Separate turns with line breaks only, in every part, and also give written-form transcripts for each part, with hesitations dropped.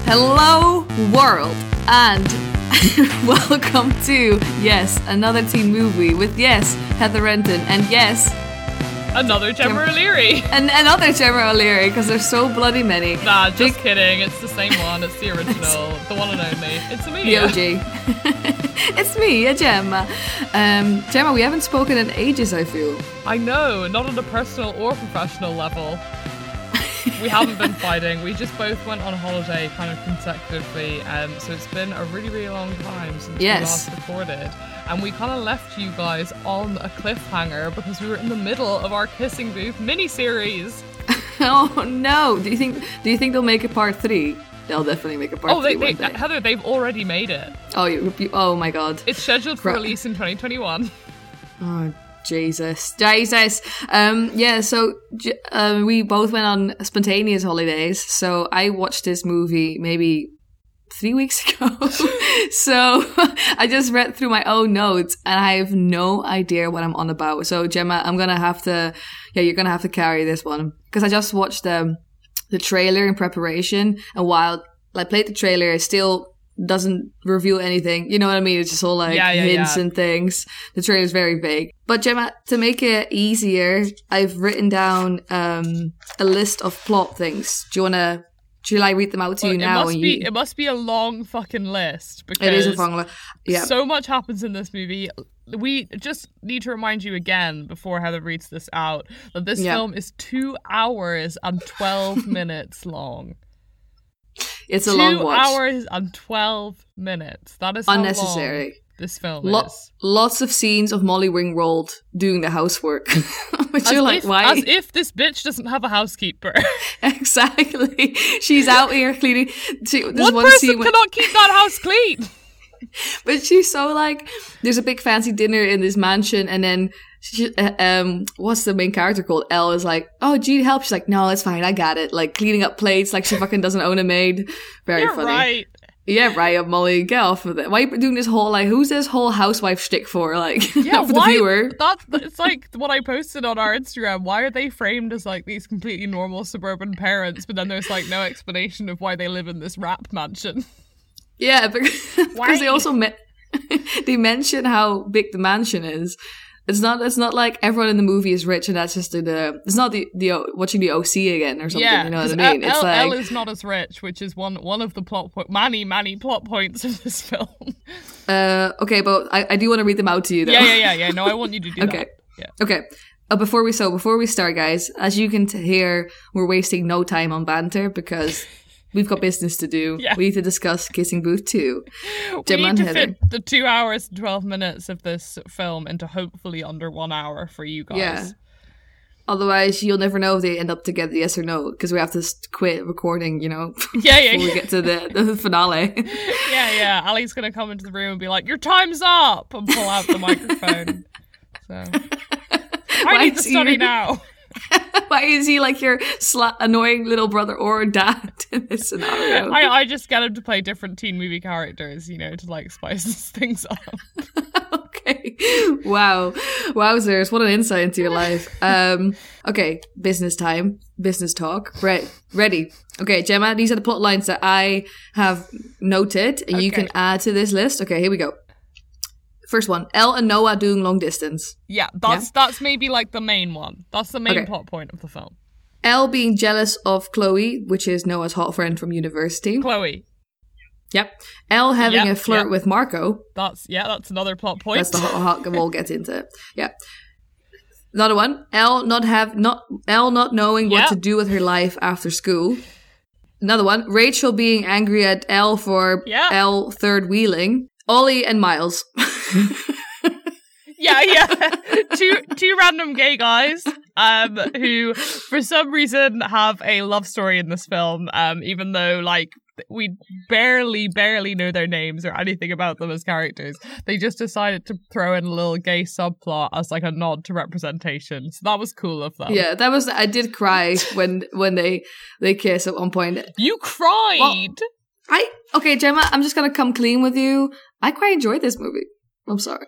Hello, world, and welcome to, yes, another teen movie with, yes, Heather Renton, and yes,
another Gemma O'Leary.
And another Gemma O'Leary, because there's so bloody many.
Nah, just kidding. It's the same one. It's the original. The one and only. It's me.
The OG. It's me, Gemma. Gemma, we haven't spoken in ages, I feel.
I know. Not on a personal or professional level. We haven't been fighting. We just both went on holiday kind of consecutively. So it's been a really, really long time since we last recorded. And we kind of left you guys on a cliffhanger because we were in the middle of our Kissing Booth mini-series.
Oh no! Do you think they'll make a part 3? They'll definitely make a part 3 one day.
Heather, they've already made it.
Oh my god!
It's scheduled for release in 2021.
Oh Jesus! So we both went on spontaneous holidays. So I watched this movie maybe 3 weeks ago. So I just read through my own notes and I have no idea what I'm on about. So Gemma, you're gonna have to carry this one because I just watched the trailer in preparation, and while I played the trailer, it still doesn't reveal anything. You know what I mean? It's just all hints and things. The trailer is very vague. But Gemma, to make it easier, I've written down a list of plot things. Shall I read them out to you now?
It must be a long fucking list because
it is a long list. Yeah.
So much happens in this movie. We just need to remind you again before Heather reads this out that this film is 2 hours and 12 minutes long. It's a long watch. 2 hours and 12 minutes. That is
unnecessary.
How long this film is.
Lots of scenes of Molly Ringwald doing the housework. Which you're like, why?
As if this bitch doesn't have a housekeeper.
Exactly. She's out here cleaning.
One person cannot keep that house clean.
But she's so like, there's a big fancy dinner in this mansion, and then what's the main character called? Elle is like, oh, do you need help? She's like, no, it's fine, I got it. Like cleaning up plates, like she fucking doesn't own a maid. Very funny.
Right.
Yeah, right, Molly, get off with it. Why are you doing this whole, like, who's this whole housewife shtick for? Like, not for the viewer.
It's like what I posted on our Instagram. Why are they framed as, like, these completely normal suburban parents, but then there's, like, no explanation of why they live in this rap mansion?
Yeah, because they also they mention how big the mansion is. It's not like everyone in the movie is rich and that's just it's not the watching the OC again or something. Yeah, you know what I mean? It's
Elle is not as rich, which is one of the many plot points of this film.
Okay, but I do want to read them out to you though.
Yeah. No, I want you to do
okay.
that. Yeah.
Okay. Before we start, guys, as you can hear, we're wasting no time on banter because we've got business to do. Yeah. We need to discuss Kissing Booth 2.
We need to fit the 2 hours and 12 minutes of this film into hopefully under 1 hour for you guys.
Yeah. Otherwise, you'll never know if they end up together, yes or no, because we have to quit recording, before we get to the finale.
Yeah. Ali's going to come into the room and be like, your time's up, and pull out the microphone. So I need to study now.
Why is he like your annoying little brother or dad in this scenario?
I just get him to play different teen movie characters, to like spice things up.
Okay. Wow. Wowzers. What an insight into your life. Okay. Business time. Business talk. Ready. Okay, Gemma, these are the plot lines that I have noted and you can add to this list. Okay, here we go. First one, Elle and Noah doing long distance.
Yeah, that's maybe like the main one. That's the main plot point of the film.
Elle being jealous of Chloe, which is Noah's hot friend from university.
Chloe.
Yep. Elle having a flirt with Marco.
That's another plot point.
That's the hot we'll get into it. Yeah. Another one, Elle not knowing what to do with her life after school. Another one, Rachel being angry at Elle for Elle third wheeling. Ollie and Miles.
Yeah. Two random gay guys who for some reason have a love story in this film, even though like we barely know their names or anything about them as characters. They just decided to throw in a little gay subplot as like a nod to representation. So that was cool of them.
Yeah, I did cry when they kiss at one point.
You cried?
Well, okay, Gemma, I'm just gonna come clean with you. I quite enjoyed this movie. I'm sorry.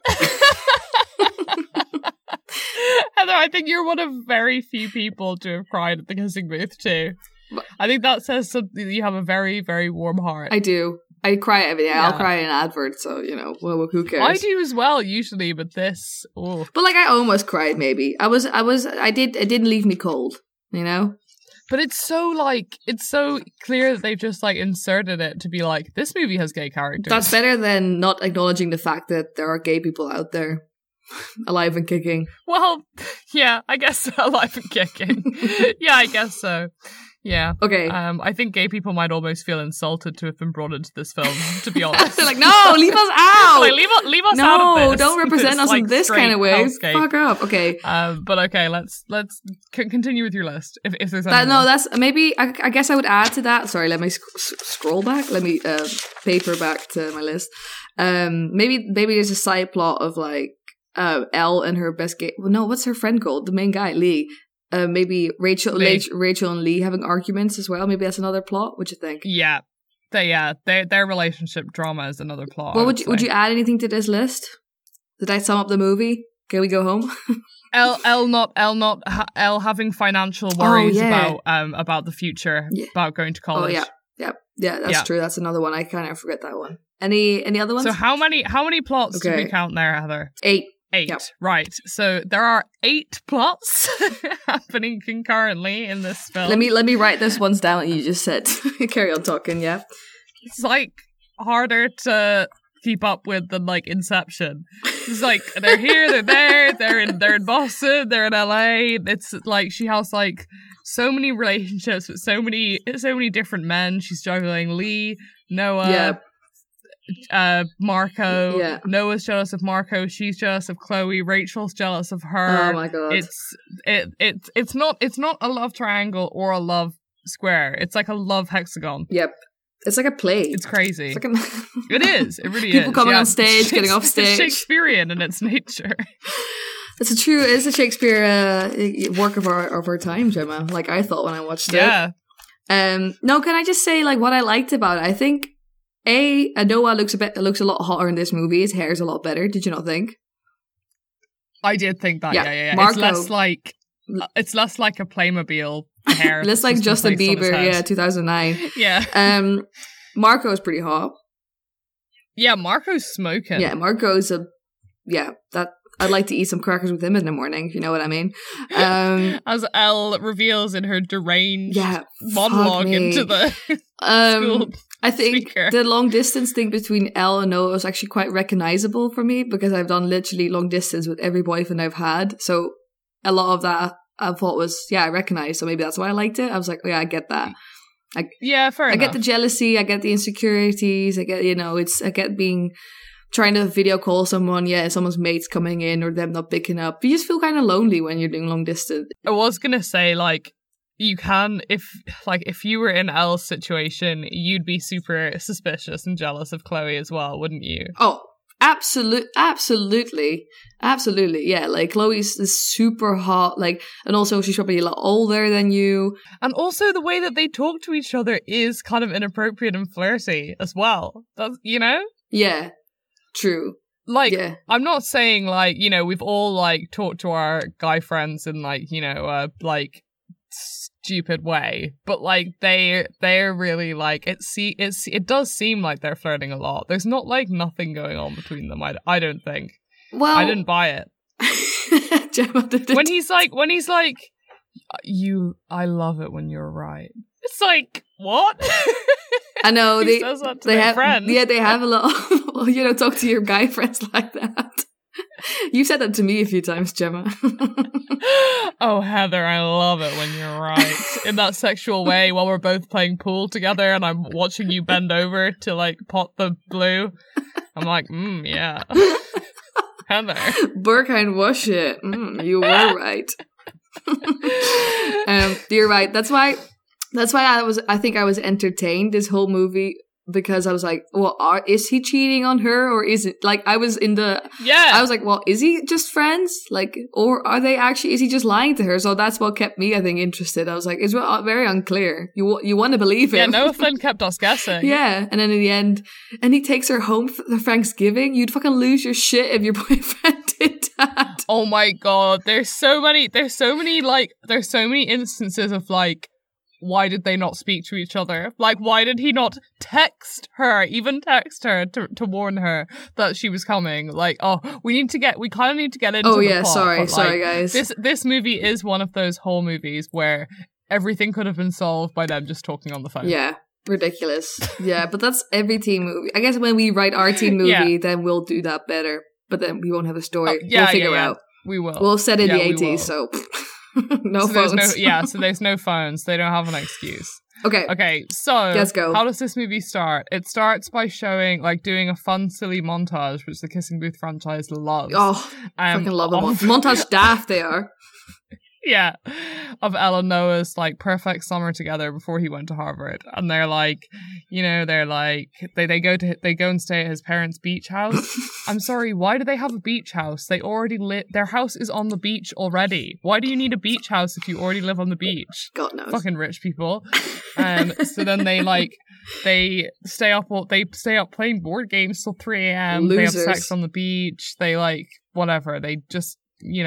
Heather, I think you're one of very few people to have cried at the Kissing Booth too. I think that says something. You have a very, very warm heart.
I do. I cry every day. Yeah. I'll cry in adverts, so, well, who cares?
I do as well, usually, but this... Oh.
But, I almost cried, maybe. It didn't leave me cold,
But it's so clear that they've just, inserted it to be this movie has gay characters.
That's better than not acknowledging the fact that there are gay people out there. Alive and kicking.
Well, yeah, I guess so. Alive and kicking. Yeah, I guess so. Yeah.
Okay.
I think gay people might almost feel insulted to have been brought into this film, to be honest.
They're no, leave us out!
Leave us out of this.
No, don't represent us in this kind of way.
Hellscape.
Fuck up. Okay.
But okay, let's continue with your list, if there's
anything. No, that's, maybe, I guess I would add to that. Sorry, let me scroll back. Let me paper back to my list. Maybe there's a side plot of, Elle and her best gay... Well, no, what's her friend called? The main guy, Lee. Maybe Rachel and Lee having arguments as well. Maybe that's another plot. What do you think?
Yeah. Their relationship drama is another plot.
Well, would you add anything to this list? Did I sum up the movie? Can we go home?
Elle having financial worries about the future, about going to college.
Oh yeah, that's true. That's another one. I kind of forget that one. Any other ones?
So how many plots do we count there, Heather?
8.
8,
yep.
Right. So there are 8 plots happening concurrently in this film.
Let me write this ones down that you just said. Carry on talking, yeah.
It's harder to keep up with than Inception. It's they're here, they're there, they're in Boston, they're in LA. It's she has so many relationships with so many different men. She's juggling Lee, Noah, Marco.
Yeah.
Noah's jealous of Marco. She's jealous of Chloe. Rachel's jealous of her.
Oh my god!
It's not a love triangle or a love square. It's a love hexagon.
Yep. It's like a play.
It's crazy.
It's
it is. It really is.
People coming on stage, getting off stage.
It's Shakespearean in its nature.
It's a Shakespeare work of our time, Gemma. I thought when I watched it.
Yeah.
No, can I just say what I liked about it? I think Noah looks a lot hotter in this movie. His hair's a lot better. Did you not think?
I did think that. Yeah.
Marco,
it's less like a Playmobil hair.
Less like Justin Bieber, 2009.
Yeah.
Marco's pretty hot.
Yeah, Marco's smoking.
Yeah, Marco's that I'd like to eat some crackers with him in the morning, if you know what I mean.
As Elle reveals in her deranged monologue into the school
I think
speaker.
The long distance thing between Elle and Noah was actually quite recognizable for me because I've done literally long distance with every boyfriend I've had. So a lot of that I thought was, I recognized. So maybe that's why I liked it. I was like, oh yeah, I get that.
Fair enough.
I get the jealousy. I get the insecurities. I get, I get being... trying to video call someone, someone's mate's coming in or them not picking up. You just feel kind of lonely when you're doing long distance.
I was gonna say, you can, if you were in Elle's situation, you'd be super suspicious and jealous of Chloe as well, wouldn't you?
Oh, absolutely. Yeah, Chloe's is super hot, and also she's probably a lot older than you.
And also the way that they talk to each other is kind of inappropriate and flirty as well. That's,
Yeah. True.
I'm not saying we've all talked to our guy friends in stupid way, but they're really it does seem like they're flirting a lot. There's not nothing going on between them. I don't think.
Well,
I didn't buy it.
Gemma,
when he's I love it when you're right. It's what?
I know
they have friends.
Yeah, they have a lot of, talk to your guy friends like that. You've said that to me a few times, Gemma.
Oh, Heather, I love it when you're right. In that sexual way while we're both playing pool together and I'm watching you bend over to pot the blue. I'm like, yeah. Heather.
Berghain was it. You were right. You're right. That's why I think I was entertained this whole movie because I was like, well, is he cheating on her or is it I was I was like, well, is he just friends? Or are they actually, is he just lying to her? So that's what kept me, I think, interested. I was like, it's very unclear. You want to believe it.
Yeah, Noah Flynn kept us guessing.
Yeah. And then in the end, and he takes her home for Thanksgiving. You'd fucking lose your shit if your boyfriend did that.
Oh my God. There's so many instances of why did they not speak to each other? Like, why did he not text her to warn her that she was coming? Like, we kind of need to get into the plot.
Sorry guys.
This movie is one of those whole movies where everything could have been solved by them just talking on the phone.
Yeah. Ridiculous. Yeah, but that's every teen movie. I guess when we write our teen movie, then we'll do that better. But then we won't have a story. We'll figure out.
We will.
We'll set in the 80s, so no phones.
So there's no phones. They don't have an excuse.
Okay,
so
let's go.
How does this movie start? It starts by showing, like, doing a fun, silly montage, which the Kissing Booth franchise loves.
Oh, fucking love them. Montage daft they are.
Yeah, of Elle and Noah's like perfect summer together before he went to Harvard, and they're like, they go and stay at his parents' beach house. I'm sorry, why do they have a beach house? They already their house is on the beach already. Why do you need a beach house if you already live on the beach?
God knows.
Fucking rich people. So then they stay up playing board games till 3 a.m.
Losers.
They have sex on the beach. They like whatever. They just.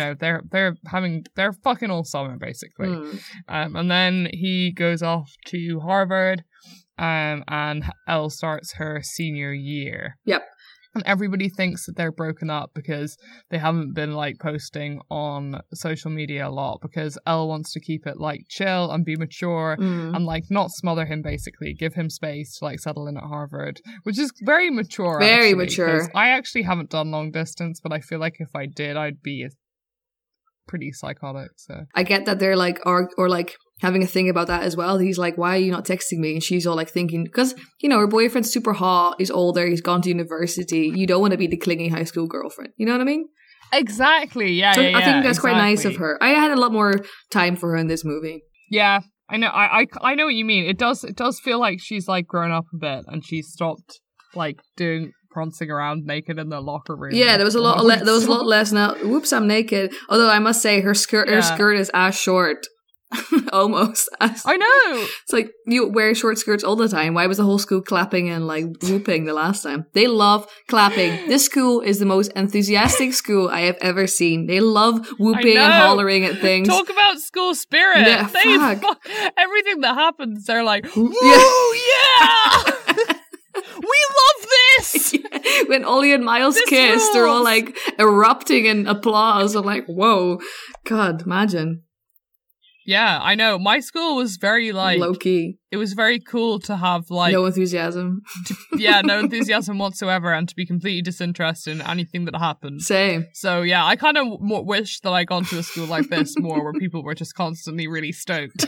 They're fucking all summer basically. And then he goes off to Harvard, and Elle starts her senior year.
Yep.
And everybody thinks that they're broken up because they haven't been like posting on social media a lot, because Elle wants to keep it like chill and be mature and like not smother him, basically give him space to like settle in at Harvard, which is very mature.
Very mature.
I actually haven't done long distance, but I feel like if I did, I'd be pretty psychotic. So
I get that they're like or like having a thing about that as well. He's like, why are you not texting me? And she's all like thinking, because her boyfriend's super hot, he's older, he's gone to university, you don't want to be the clingy high school girlfriend, you know what I mean?
Exactly. Yeah.
So I think that's quite nice of her. I had a lot more time for her in this movie.
Yeah, I know. I know what you mean. It does feel like she's like grown up a bit, and she's stopped like doing prancing around naked in the locker room.
Yeah, there was a lot less now. Whoops, I'm naked. Although I must say her skirt is as short. Almost.
I know.
It's like you wear short skirts all the time. Why was the whole school clapping and like whooping the last time? They love clapping. This school is the most enthusiastic school I have ever seen. They love whooping and hollering at things.
Talk about school spirit.
Yeah,
everything that happens, they're like, woo, yeah! We love this!
Yeah. When Ollie and Miles kiss, they're all like erupting in applause. I'm like, whoa. God, imagine.
Yeah, I know. My school was very like
low key.
It was very cool to have like
no enthusiasm.
No enthusiasm whatsoever, and to be completely disinterested in anything that happened.
Same.
So yeah, I kind of wish that I gone to a school like this more, where people were just constantly really stoked.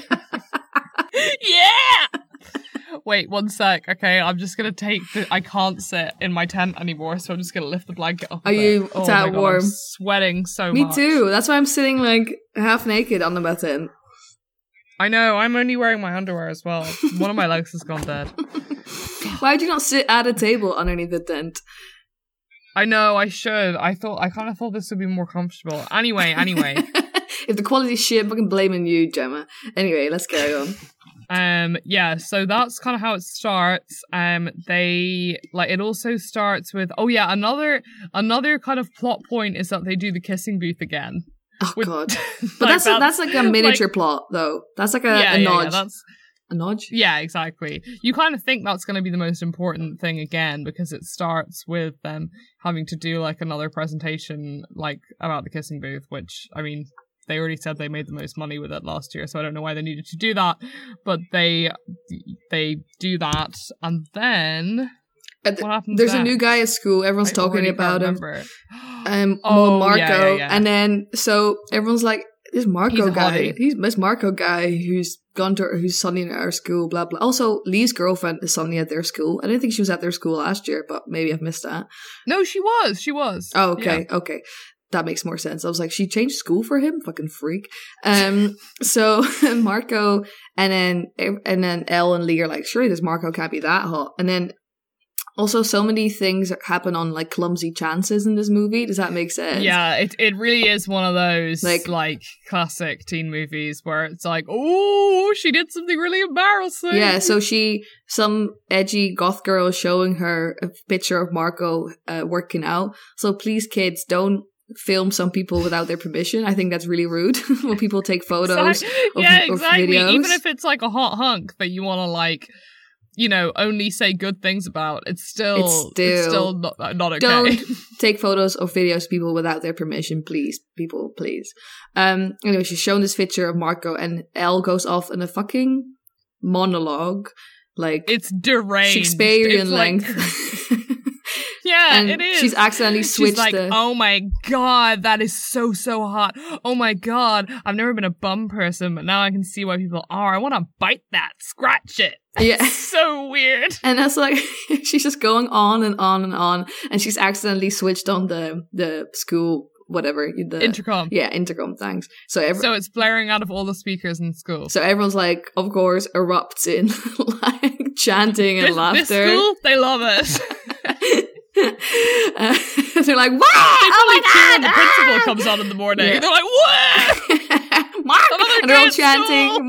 Yeah. Wait, 1 sec. Okay, I'm just gonna I can't sit in my tent anymore, so I'm just gonna lift the blanket up.
Are you that warm?
I'm sweating so
Me
much.
Me too. That's why I'm sitting like half naked on the bed.
I know. I'm only wearing my underwear as well. One of my legs has gone dead.
Why'd you not sit at a table underneath the tent?
I know. I should. I kind of thought this would be more comfortable. Anyway.
If the quality's shit, I'm fucking blaming you, Gemma. Anyway, let's carry on.
Yeah, so that's kind of how it starts. It also starts with another kind of plot point is that they do the kissing booth again.
Oh God! But that's like a miniature plot, though. That's like a nudge. A nudge?
Yeah, exactly. You kind of think that's going to be the most important thing again, because it starts with them having to do like another presentation like about the kissing booth, which, I mean, they already said they made the most money with it last year, so I don't know why they needed to do that. But they do that, and then what happens?
There's
then?
A new guy at school. Everyone's talking about him. Marco,
yeah.
And then so everyone's like, "This Marco guy. He's this Marco guy who's who's suddenly at our school." Blah blah. Also, Lee's girlfriend is suddenly at their school. I didn't think she was at their school last year, but maybe I've missed that.
No, she was. She was.
Oh, okay, okay. That makes more sense. I was like, she changed school for him? Fucking freak. So Marco and then Elle and Lee are like, surely this Marco can't be that hot. And then also so many things happen on like clumsy chances in this movie. Does that make sense?
Yeah, it really is one of those like classic teen movies where it's like, oh, she did something really embarrassing.
Yeah, so some edgy goth girl is showing her a picture of Marco working out. So please, kids, don't film some people without their permission. I think that's really rude when people take photos of
exactly.
videos.
Even if it's like a hot hunk that you want to like, you know, only say good things about, it's still not okay.
Don't take photos of videos of people without their permission, please. People, please. Anyway, she's shown this picture of Marco, and Elle goes off in a fucking monologue. Like,
it's deranged.
Shakespearean
it's
length.
Like, yeah,
and
it is.
She's accidentally switched.
She's like, oh my god, that is so hot. Oh my god, I've never been a bum person, but now I can see why people are. I want to bite that, scratch it.
Yeah,
so weird.
And that's like, she's just going on and on and on, and she's accidentally switched on the school. Whatever, the
intercom.
Yeah, intercom, thanks. So
it's blaring out of all the speakers in school.
So everyone's like, of course, erupts in like chanting and laughter.
This school, they love it.
They're like, wow! Oh my god!
When the principal comes on in the morning. Yeah. They're like, what?
Marco! And they're all chanting,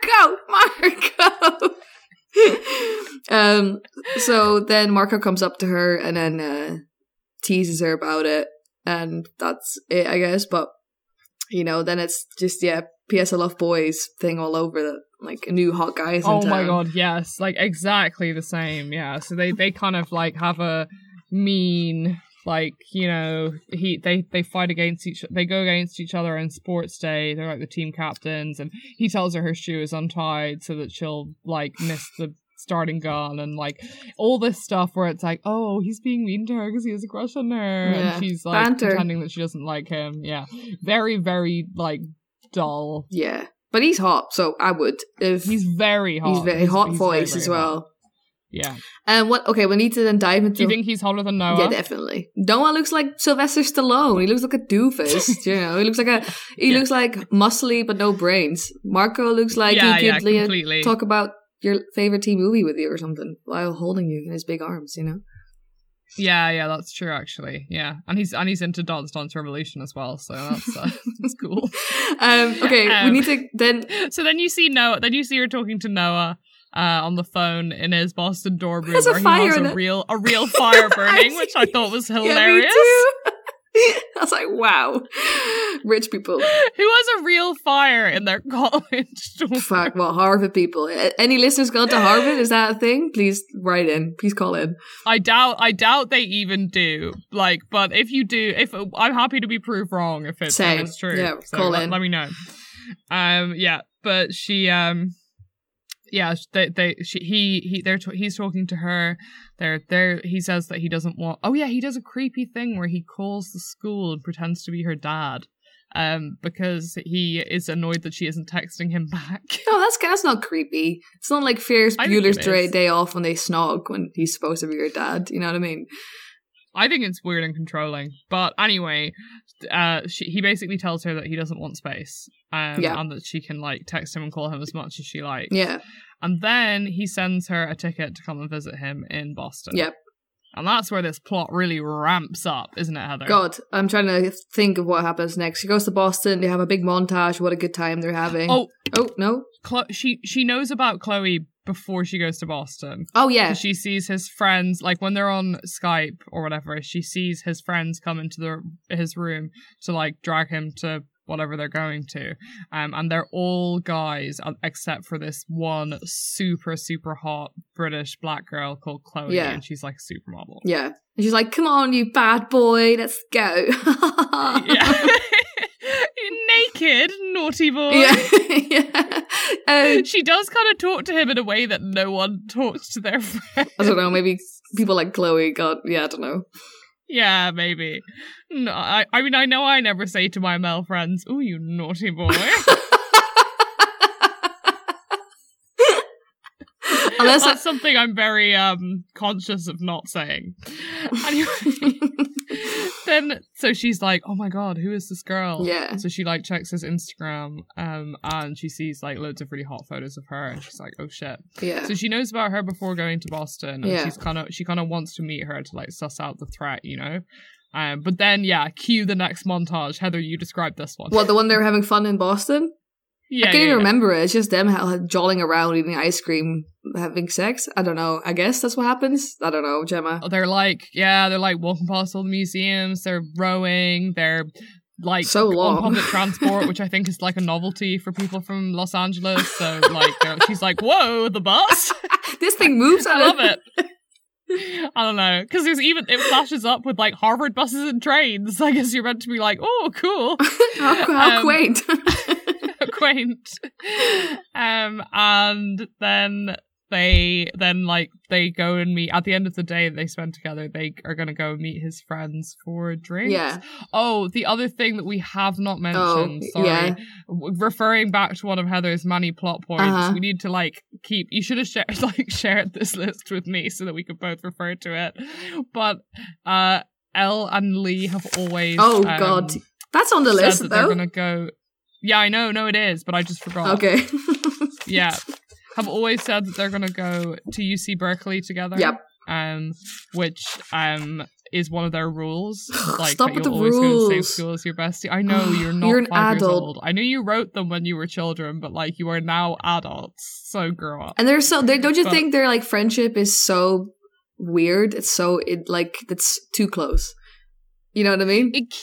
Marco! So then Marco comes up to her and then teases her about it. And that's it, I guess. But, you know, then it's just, P.S. I love boys thing all over the, like, new hot guys in town.
My god, yes. Like, exactly the same, yeah. So they kind of, like, have a mean, like, you know, they fight against they go against each other in sports day. They're, like, the team captains. And he tells her shoe is untied so that she'll, like, miss the starting gun, and like all this stuff where it's like, oh, he's being mean to her because he has a crush on her, and she's like pretending that she doesn't like him. Yeah, very, very like dull.
Yeah, but he's hot, so I would. If
he's very hot,
he's very hot voice
very
as well.
Hot. Yeah.
And we need to then dive into.
Do you think he's hotter than Noah?
Yeah, definitely. Noah looks like Sylvester Stallone. He looks like a doofus. You know, he looks like looks like muscly but no brains. Marco looks like he could
completely
talk about your favorite teen movie with you or something while holding you in his big arms, you know?
Yeah, that's true actually. Yeah. And he's into Dance Revolution as well, so that's cool.
We need to then
so then you see her talking to Noah on the phone in his Boston dorm room
where
he has a real fire burning, which I thought was hilarious.
Yeah, I was like, wow. Rich people.
Who has a real fire in their college dorm?
Fuck, well, Harvard people. Any listeners gone to Harvard? Is that a thing? Please write in. Please call in.
I doubt they even do. Like, but if you do, I'm happy to be proved wrong if it's true.
Yeah,
so
call in.
Let me know. But she he's talking to her. He says that he doesn't want. Oh yeah, he does a creepy thing where he calls the school and pretends to be her dad, because he is annoyed that she isn't texting him back.
No, that's not creepy. It's not like Ferris Bueller's Day Off when they snog when he's supposed to be your dad. You know what I mean?
I think it's weird and controlling. But anyway, he basically tells her that he doesn't want space. And that she can like text him and call him as much as she likes.
Yeah.
And then he sends her a ticket to come and visit him in Boston.
Yep.
And that's where this plot really ramps up, isn't it, Heather?
God, I'm trying to think of what happens next. She goes to Boston, they have a big montage, what a good time they're having. Oh no.
She knows about Chloe before she goes to Boston.
Oh, yeah.
She sees his friends, like when they're on Skype or whatever, she sees his friends come into his room to like drag him to whatever they're going to. And they're all guys except for this one super, super hot British black girl called Chloe. Yeah. And she's like a supermodel.
Yeah. And she's like, come on, you bad boy, let's go.
Yeah. Naked, naughty boy.
Yeah.
She does kind of talk to him in a way that no one talks to their friends.
I don't know, maybe people like Chloe got, I don't know.
Yeah, maybe. No, I mean, I know I never say to my male friends, "Oh, you naughty boy." Unless that's something I'm very conscious of not saying. Anyway, then so she's like, "Oh my god, who is this girl?"
Yeah.
So she like checks his Instagram, and she sees like loads of really hot photos of her, and she's like, "Oh shit."
Yeah.
So she knows about her before going to Boston, and she kind of wants to meet her to like suss out the threat, you know. But then cue the next montage. Heather, you describe this one.
What, the one they were having fun in Boston?
Yeah,
I can't even remember it. It's just them jolling around, eating ice cream, having sex. I don't know. I guess that's what happens. I don't know, Gemma.
They're like walking past all the museums. They're rowing. They're like
so long
on public transport, which I think is like a novelty for people from Los Angeles. So like, she's like, "Whoa, the bus!
This thing moves."
I love it. I don't know, because it flashes up with like Harvard buses and trains. I guess you're meant to be like, "Oh, cool,
how quaint."
Quaint. And then they go and meet at the end of the day they spend together. They are going to go meet his friends for drinks.
Yeah.
Oh, the other thing that we have not mentioned, referring back to one of Heather's many plot points, we need to like keep. You should have shared this list with me so that we could both refer to it. But Elle and Lee have always.
Oh God, that's on the list though.
They're going to go. Yeah, I know. No, it is, but I just forgot.
Okay.
Yeah. Have always said that they're going to go to UC Berkeley together.
Yep.
Which is one of their rules. Like,
Stop
that
with the
you'll always go to the same
rules.
school as your bestie. I know, you're not
You're an
5 years
adult.
old. I knew you wrote them when you were children, but like, you are now adults. So grow up.
And don't you think their like friendship is so weird? It's too close. You know what I mean?
It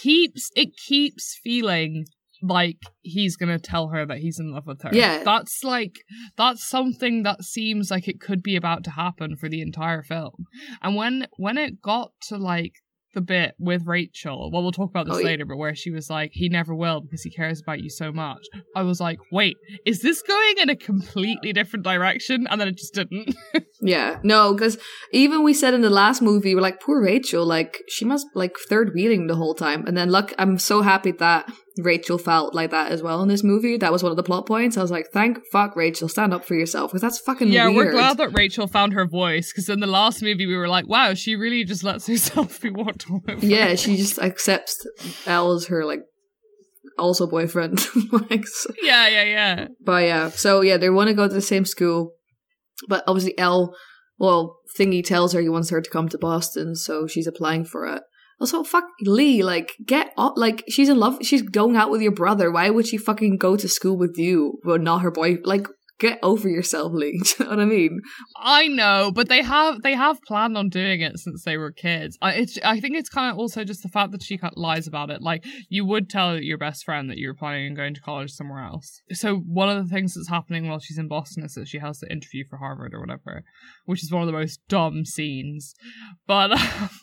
keeps feeling like he's gonna tell her that he's in love with her.
Yeah.
That's something that seems like it could be about to happen for the entire film. And when it got to like the bit with Rachel, well, we'll talk about this later, but where she was like, he never will because he cares about you so much. I was like, wait, is this going in a completely different direction? And then it just didn't.
Yeah, no, because even we said in the last movie, we're like, poor Rachel, like, she must like third wheeling the whole time. And then look, I'm so happy that Rachel felt like that as well in this movie. That was one of the plot points. I was like, thank fuck, Rachel, stand up for yourself, because that's fucking weird.
Yeah, we're glad that Rachel found her voice, because in the last movie we were like, wow, she really just lets herself be walked all over.
Yeah, she just accepts Elle as her like also boyfriend. Like, so.
Yeah.
But yeah, so yeah, they want to go to the same school, but obviously Elle, Thingy tells her he wants her to come to Boston, so she's applying for it. Also, fuck Lee, like, get up, like, she's in love, she's going out with your brother, why would she fucking go to school with you, but not her boy, like, get over yourself, Lee, do you know what I mean?
I know, but they have planned on doing it since they were kids. I think it's kind of also just the fact that she lies about it. Like, you would tell your best friend that you were planning on going to college somewhere else. So one of the things that's happening while she's in Boston is that she has to interview for Harvard or whatever, which is one of the most dumb scenes. But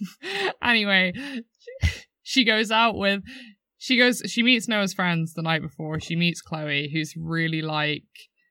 anyway, she meets Noah's friends the night before. She meets Chloe, who's really like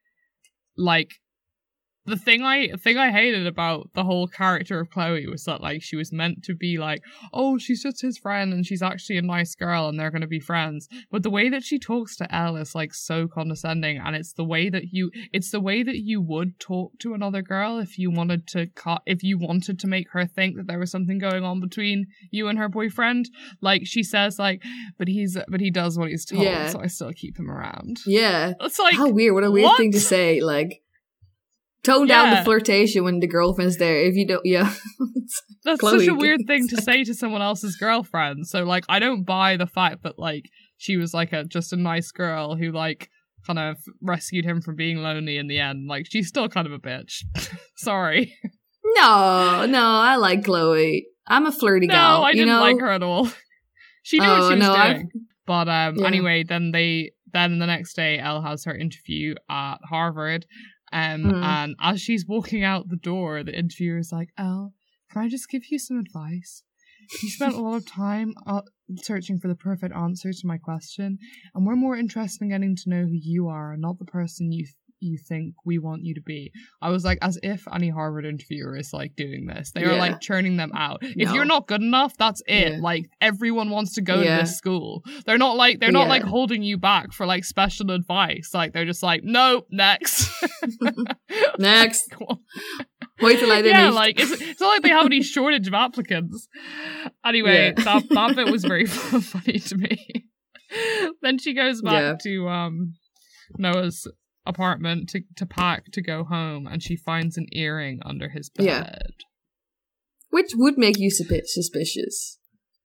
the thing I hated about the whole character of Chloe was that like she was meant to be like, oh, she's just his friend and she's actually a nice girl and they're going to be friends. But the way that she talks to Elle is like so condescending, and it's the way that you would talk to another girl if you wanted to make her think that there was something going on between you and her boyfriend. Like, she says like, but he does what he's told, so I still keep him around.
Yeah.
It's like,
how weird, what a weird thing to say, like, tone down the flirtation when the girlfriend's there. If you don't,
that's
Chloe,
such a weird thing to say to someone else's girlfriend. So like, I don't buy the fact that like she was like just a nice girl who like kind of rescued him from being lonely in the end. Like, she's still kind of a bitch. Sorry.
No, I like Chloe. I'm a flirty gal.
No, I didn't like her at all. She knew what she was doing. But anyway, then the next day, Elle has her interview at Harvard. And as she's walking out the door, the interviewer is like, Elle, can I just give you some advice? You spent a lot of time searching for the perfect answer to my question, and we're more interested in getting to know who you are and not the person you think we want you to be. I was like, as if any Harvard interviewer is like doing this. They are like churning them out. No. If you're not good enough, that's it. Yeah. Like, everyone wants to go to this school. They're not like holding you back for like special advice. Like, they're just like, no, next.
Next. Wait till I didn't.
Yeah, like, it's not like they have any shortage of applicants. Anyway, that bit was very funny to me. Then she goes back to Noah's apartment to pack to go home, and she finds an earring under his bed.
Which would make you a bit suspicious.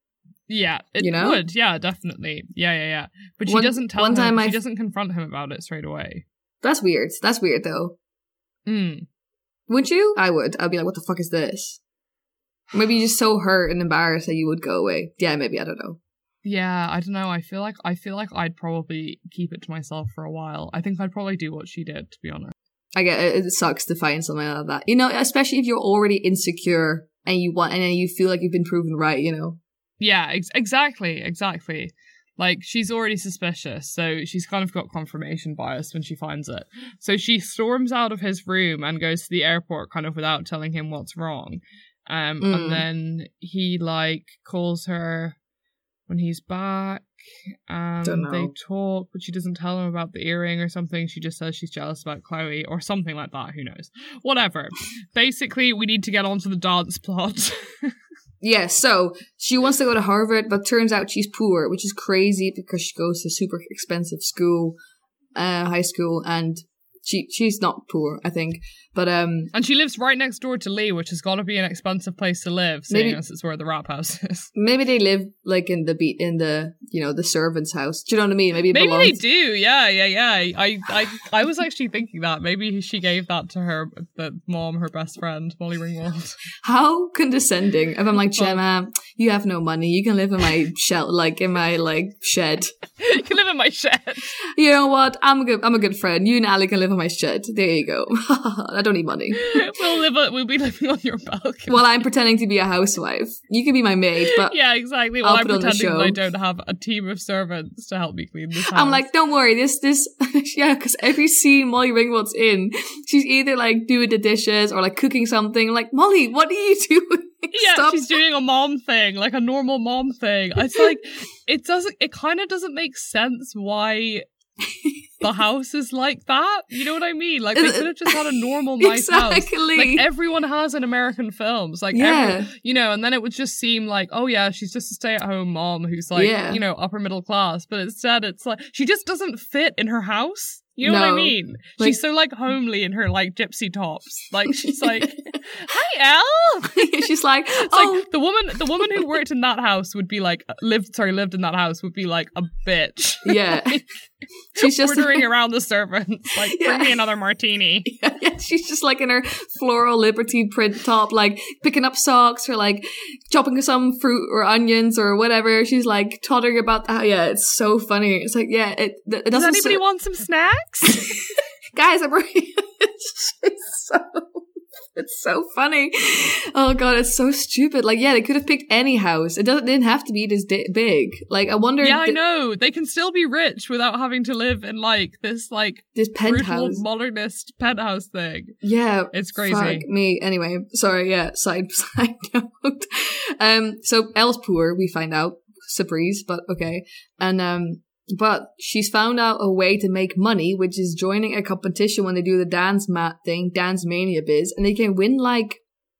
Yeah, it
You know?
would. Yeah, definitely. Yeah. But she
One-
doesn't tell
one
him.
time
She
I-
doesn't confront him about it straight away.
That's weird. That's weird, though.
Mm.
Would you? I would. I'd be like, what the fuck is this? Maybe you're just so hurt and embarrassed that you would go away. Yeah, maybe. I don't know.
Yeah, I don't know. I feel like I'd probably keep it to myself for a while. I think I'd probably do what she did, to be honest.
I get it. It sucks to find something like that. You know, especially if you're already insecure and and then you feel like you've been proven right, you know?
Yeah, exactly. Like, she's already suspicious, so she's kind of got confirmation bias when she finds it. So she storms out of his room and goes to the airport kind of without telling him what's wrong. And then he, like, calls her when he's back.
Don't know.
They talk, but she doesn't tell him about the earring or something. She just says she's jealous about Chloe or something like that. Who knows? Whatever. Basically, we need to get on to the dance plot.
Yeah, so she wants to go to Harvard, but turns out she's poor, which is crazy because she goes to super expensive school, high school, and she's not poor, I think. But
and she lives right next door to Lee, which has got to be an expensive place to live, seeing as it's where the rap house is.
maybe they live like in the the servant's house. Do you know what I mean? Maybe
they do. Yeah. I was actually thinking that maybe she gave that to her mom, her best friend, Molly Ringwald.
How condescending! If I'm like, Gemma, you have no money, you can live in my in my shed.
You can live in my shed.
You know what? I'm a good friend. You and Ali can live in my shed. There you go. I don't need money.
We'll be living on your balcony.
While I'm pretending to be a housewife. You can be my maid, but
yeah, exactly. While I'm
put on the
pretending
show.
that I don't have a team of servants to help me clean this house.
I'm like, don't worry, this yeah, because every scene Molly Ringwald's in, she's either like doing the dishes or like cooking something. I'm like, Molly, what are you doing?
Yeah,
Stop.
she's doing a mom thing, like a normal mom thing. It's like it kind of doesn't make sense why the house is like that. You know what I mean? Like, they could have just had a normal nice house. Like everyone has in American films. Like, and then it would just seem like, oh yeah, she's just a stay-at-home mom who's like, upper middle class. But instead it's like, she just doesn't fit in her house. You know what I mean?
Like,
she's so like homely in her like gypsy tops. Like she's like, "Hi, Elle."
She's like,
like the woman who worked in that house would be like lived in that house would be like a bitch.
Yeah.
Like,
she's just
ordering around the servants like, bring me another martini.
Yeah, she's just like in her floral Liberty print top, like picking up socks or like chopping some fruit or onions or whatever. She's like tottering about that. Yeah, it's so funny. It's like, yeah, it doesn't.
Does anybody want some snacks?
Guys, I'm bringing it's so funny. Oh god, it's so stupid. Like, yeah, they could have picked any house. It didn't have to be this big. Like, I wonder.
Yeah, I know. They can still be rich without having to live in like this
penthouse,
modernist penthouse thing.
Yeah,
it's crazy.
Fuck me. Anyway, sorry. Yeah, side note. So Elle's poor. We find out. Surprise, but okay. And but she's found out a way to make money, which is joining a competition when they do the Dance Mania biz, and they can win like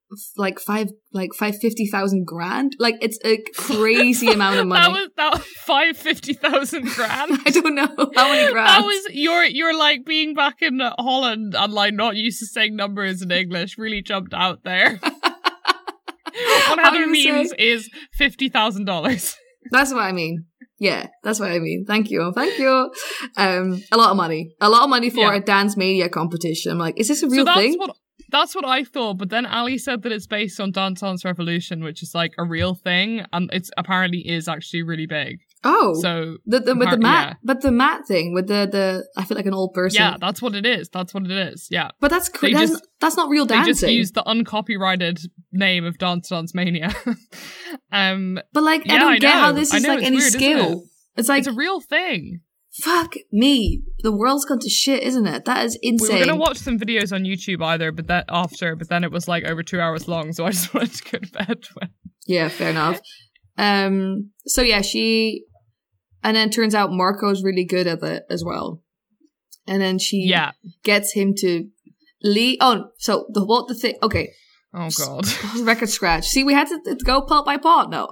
50,000 grand. Like, it's a crazy amount of money.
that 50,000 grand.
I don't know how many grand.
That was you're like being back in Holland and like not used to saying numbers in English really jumped out there. What Heather means is $50,000.
That's what I mean. Yeah, that's what I mean. Thank you. A lot of money for a Dance Mania competition. I'm like, is this a real thing?
That's what I thought, but then Ali said that it's based on Dance Dance Revolution, which is like a real thing, and it's apparently is actually really big.
Oh,
so
with the mat, but the mat thing with the I feel like an old person.
Yeah, that's what it is. Yeah,
but that's not real dancing.
They just used the uncopyrighted name of Dance Dance Mania.
But like, I don't get how this is like any skill.
It's like it's a real thing.
Fuck me. The world's gone to shit, isn't it? That is insane.
We were going to watch some videos on YouTube but then it was like over 2 hours long, so I just wanted to go to bed.
Yeah, fair enough. So yeah, and then turns out Marco's really good at it as well. And then she gets him to leave. Oh, so the thing, okay.
Oh God.
Record scratch. See, we had to go plot by plot. No.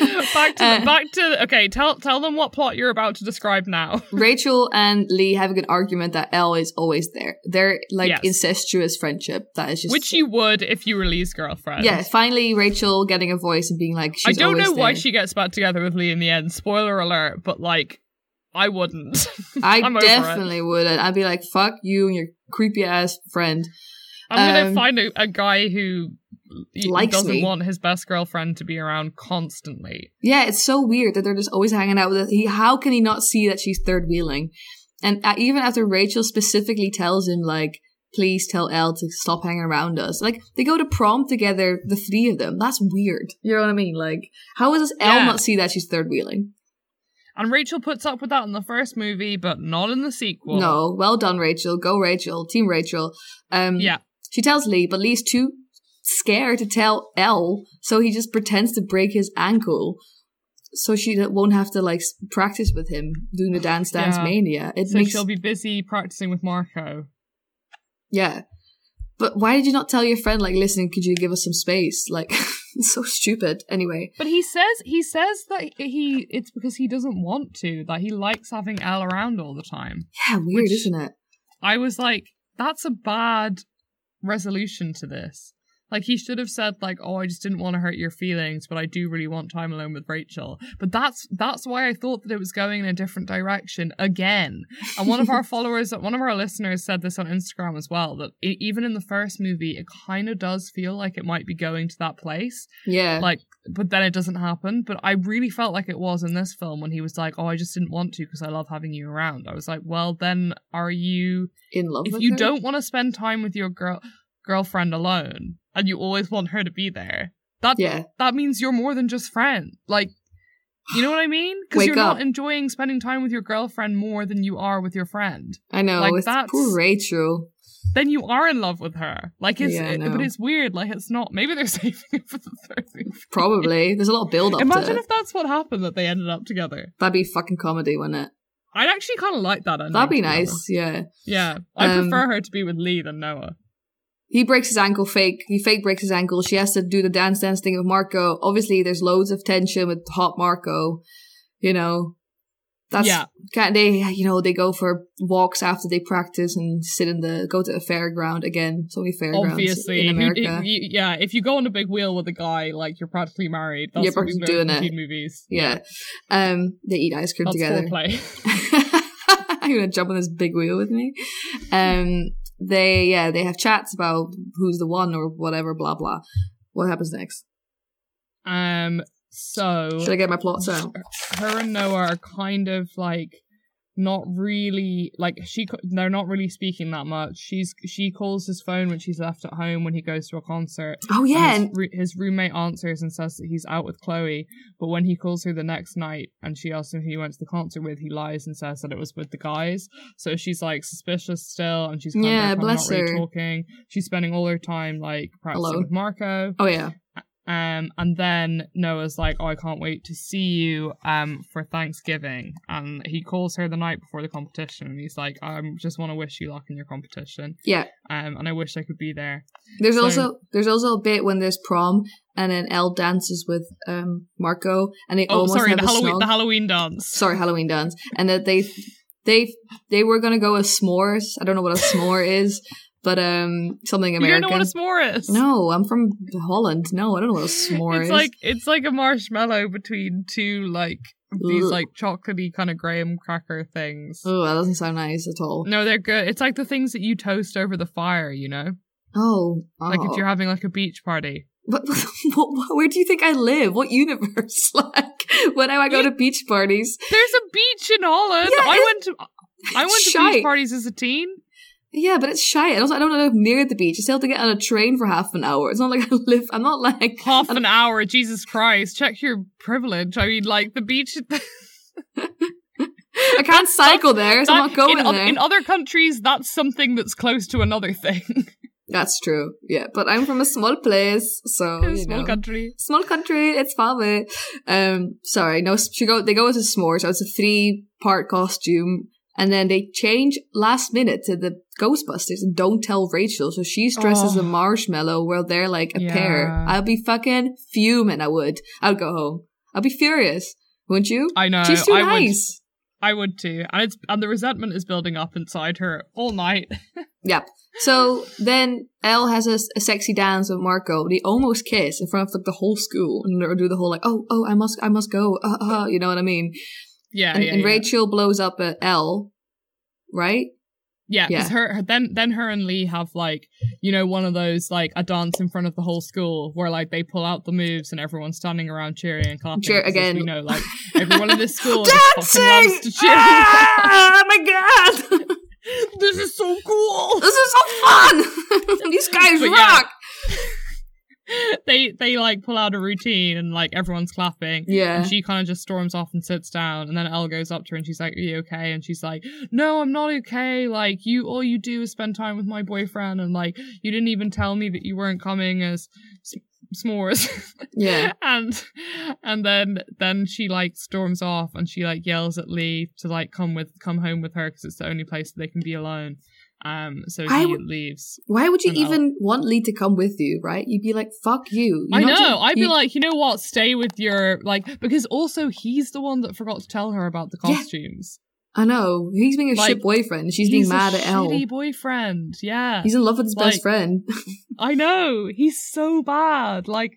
back to. Okay, tell them what plot you're about to describe now.
Rachel and Lee have a good argument that Elle is always there. They're like
Yes.
incestuous friendship. That is just
Which you would if you were Lee's girlfriend.
yeah. Finally, Rachel getting a voice and being like, she's
I don't know
always
why
there.
she gets back together with Lee in the end. Spoiler alert, but like, I wouldn't.
I
I'm over it.
definitely would. I'd be like, fuck you and your creepy ass friend.
I'm gonna find a guy who
Likes
doesn't
me.
want his best girlfriend to be around constantly.
Yeah, it's so weird that they're just always hanging out with it. How can he not see that she's third wheeling? And even after Rachel specifically tells him, like, please tell Elle to stop hanging around us. Like, they go to prom together, the three of them. That's weird. You know what I mean? Like, how does Elle
Yeah.
not see that she's third wheeling?
And Rachel puts up with that in the first movie, but not in the sequel.
No, well done, Rachel. Go, Rachel. Team Rachel.
Yeah.
She tells Lee, but Lee's too scared to tell Elle, so he just pretends to break his ankle so she won't have to, like, practice with him doing the Dance
Yeah.
Mania. It
So
makes
she'll be busy practicing with Marco.
Yeah. But why did you not tell your friend, like, listen, could you give us some space? Like, it's so stupid. Anyway.
But he says that it's because he doesn't want to, that he likes having Elle around all the time.
Yeah, weird,
Which-
isn't it?
I was like, that's a bad resolution to this. Like, he should have said, like, oh, I just didn't want to hurt your feelings, but I do really want time alone with Rachel. But that's why I thought that it was going in a different direction again. And one of our one of our listeners said this on Instagram as well, that even in the first movie, it kind of does feel like it might be going to that place.
Yeah.
Like, but then it doesn't happen. But I really felt like it was in this film when he was like, oh, I just didn't want to because I love having you around. I was like, well, then are you...
In love
If
with
you
her?
don't want to spend time with your girlfriend alone and you always want her to be there, that means you're more than just friend. Like, you know what I mean? Because
Wake
you're not
up.
enjoying spending time with your girlfriend more than you are with your friend.
I know,
like,
it's
that's-
poor Rachel.
Then you are in love with her. Like,
Yeah, I know.
but it's weird. Like, it's not. Maybe they're saving it for the third movie.
Probably. There's a lot of build up to
Imagine
it.
if that's what happened, that they ended up together.
That'd be fucking comedy, wouldn't it?
I'd actually kind of like that ending.
That'd be
to honest.
nice, yeah.
Yeah. I
Um,
prefer her to be with Lee than Noah.
He breaks his ankle He fake breaks his ankle. She has to do the dance thing with Marco. Obviously, there's loads of tension with hot Marco. You know, that's
Yeah.
they go for walks after they practice and go to a fairground again. So many fairgrounds
Obviously,
in America.
if you go on a big wheel with a guy, like, you're practically married. That's
You're
what we
practically
learned
doing
from
it.
teen movies.
Yeah. They eat ice cream
That's
together.
foreplay.
I'm gonna jump on this big wheel with me. They have chats about who's the one or whatever, blah blah. What happens next?
So
Should I get my plots out?
her and Noah are kind of like not really like they're not really speaking that much. She calls his phone when she's left at home when he goes to a concert.
Oh yeah,
And
and
his roommate answers and says that he's out with Chloe, but when he calls her the next night and she asks him who he went to the concert with, he lies and says that it was with the guys. So she's like suspicious still, and she's kind
Yeah,
of
bless
not really
her.
talking. She's spending all her time like practicing
Alone.
with Marco.
oh yeah,
And then Noah's like, oh, I can't wait to see you for Thanksgiving. And he calls her the night before the competition, and he's like, I just want to wish you luck in your competition.
yeah.
And I wish I could be there.
There's
So-
also a bit when there's prom and then Elle dances with Marco and they
Oh,
almost
sorry,
have
the
a
Halloween
snog.
the Halloween dance.
Sorry, Halloween dance, and that they were gonna go with s'mores. I don't know what a s'more is, but something
You
American.
don't know what a s'more is?
No, I'm from Holland. No, I don't know what a s'more is.
It's like a marshmallow between two like these
Ugh.
like chocolatey kind of graham cracker things.
Oh, that doesn't sound nice at all.
No, they're good. It's like the things that you toast over the fire, you know?
Oh,
Like if you're having like a beach party.
where do you think I live? What universe? Like, when do I go to beach parties?
There's a beach in Holland.
Yeah,
I went to
shite.
beach parties as a teen.
Yeah, but it's shy. And also, I don't live near the beach. I still have to get on a train for half an hour. It's not like I'm not like...
Half an hour, Jesus Christ. Check your privilege. I mean, like, the beach...
I can't cycle there, so I'm not going there.
In other countries, that's something that's close to another thing.
That's true. Yeah, but I'm from a small place, so,
In a small country.
Small country, it's far away. Sorry, no, they go as a s'more, so it's a 3-part costume. And then they change last minute to the Ghostbusters and don't tell Rachel. So she's dressed as a marshmallow while they're like a pair. I'd be fucking fuming. I would go home. I'd be furious. Wouldn't you?
I know.
She's too nice.
I would too. And the resentment is building up inside her all night.
Yep. So then Elle has a sexy dance with Marco, but he almost kiss in front of like the whole school and do the whole like, oh, I must go. You know what I mean?
Yeah.
And Rachel blows up at Elle, right?
Yeah, because then her and Lee have like, you know, one of those like a dance in front of the whole school where like they pull out the moves and everyone's standing around cheering and clapping.
Again,
we know like everyone in this school just fucking loves to cheer.
Oh my god,
this is so cool.
This is so fun. These guys rock.
They like pull out a routine and like everyone's clapping.
Yeah.
And she kind of just storms off and sits down, and then Elle goes up to her and she's like, "Are you okay?" And she's like, "No, I'm not okay. Like all you do is spend time with my boyfriend, and like you didn't even tell me that you weren't coming as s'mores."
Yeah.
and then she like storms off and she like yells at Lee to like come home with her because it's the only place that they can be alone. So he leaves.
Why would you even want Lee to come with you, right? You'd be like, fuck you.
I know. I'd be like, you know what? Stay with your, like, because also he's the one that forgot to tell her about the costumes.
Yeah. I know. He's being a shit boyfriend. She's being mad at Elle.
He's a shitty boyfriend. Yeah.
He's in love with his best friend.
I know. He's so bad. Like,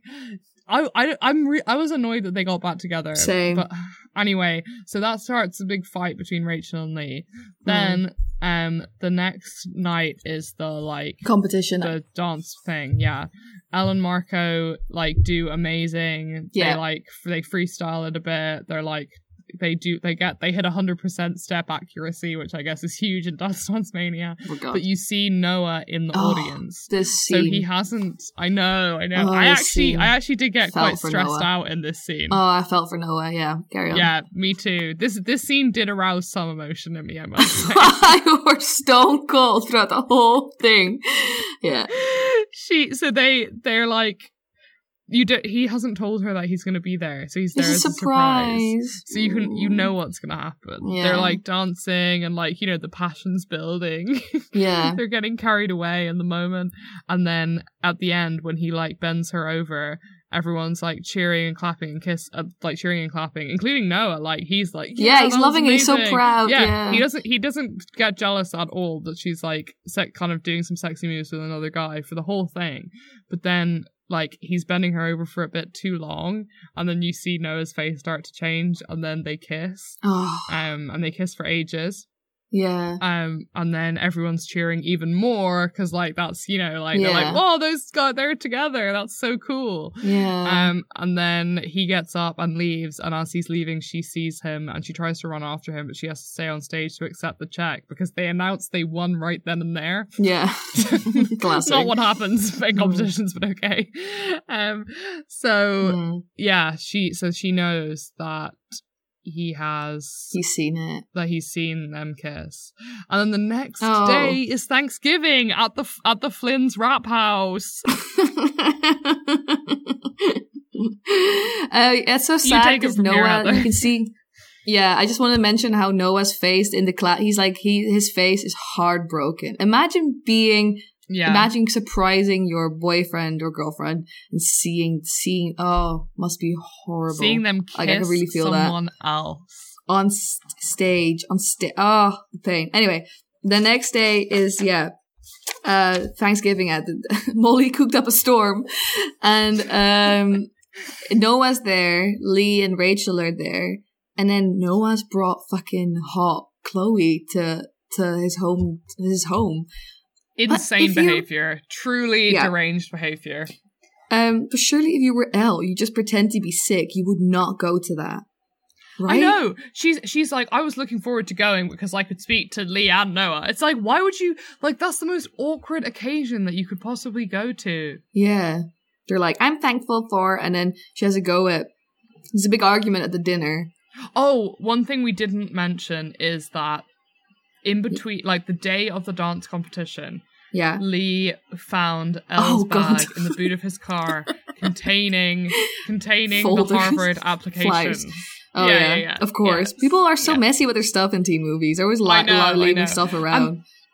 I was annoyed that they got back together.
Same.
But anyway, so that starts a big fight between Rachel and Lee. Then, the next night is the like
competition,
the dance thing. Yeah, Elle and Marco like do amazing.
Yeah,
they freestyle it a bit. They're like they hit 100% step accuracy, which I guess is huge in Dance Dance Mania.
Oh,
but you see Noah in the audience.
This scene.
So he hasn't. I know. I actually did get quite stressed out in this scene.
Oh, I felt for Noah. Yeah, carry on.
Yeah, me too. This scene did arouse some emotion in me, I must say.
I was stone cold throughout the whole thing. Yeah. They're like. He hasn't told her that he's going to be there, so he's there as a surprise. So you know what's going to happen. Yeah. They're like dancing and like, you know, the passion's building. Yeah.
They're getting carried away in the moment. And then at the end, when he like bends her over, everyone's like cheering and clapping and cheering and clapping, including Noah. Like he's like,
yeah, he's loving it. He's so proud.
Yeah. He doesn't get jealous at all that she's like kind of doing some sexy moves with another guy for the whole thing. But then, like, he's bending her over for a bit too long, and then you see Noah's face start to change, and then they kiss.
Oh.
And they kiss for ages.
Yeah.
And then everyone's cheering even more, because, like, that's, you know, like, they're like, whoa, those guys, they're together, that's so cool.
Yeah.
And then he gets up and leaves, and as he's leaving, she sees him, and she tries to run after him, but she has to stay on stage to accept the check, because they announced they won right then and there.
Yeah. Classic.
Not what happens in competitions, but okay. Yeah, she knows that he's seen them kiss. And then the next day is Thanksgiving at the Flynn's rap house.
It's so sad because Noah, you can see. Yeah, I just want to mention how Noah's face in the class. He's like his face is heartbroken. Imagine surprising your boyfriend or girlfriend and seeing must be horrible.
Seeing them kiss
like, I can really feel
someone else
on stage. The pain. Anyway, the next day is Thanksgiving. Molly cooked up a storm, and Noah's there. Lee and Rachel are there, and then Noah's brought fucking hot Chloe to his home.
Insane behavior. Truly deranged behavior.
But surely if you were Elle, you just pretend to be sick. You would not go to that. Right?
I know. She's like, I was looking forward to going because I could speak to Lee and Noah. It's like, why would you, like, that's the most awkward occasion that you could possibly go to.
Yeah. They're like, I'm thankful for, and then she has a go at, there's a big argument at the dinner.
Oh, one thing we didn't mention is that in between, like, the day of the dance competition, Lee found Elle's bag in the boot of his car containing
folders,
the Harvard application.
Flyers. Oh yeah, of course. Yeah. People are so messy with their stuff in teen movies. They're always leaving stuff around.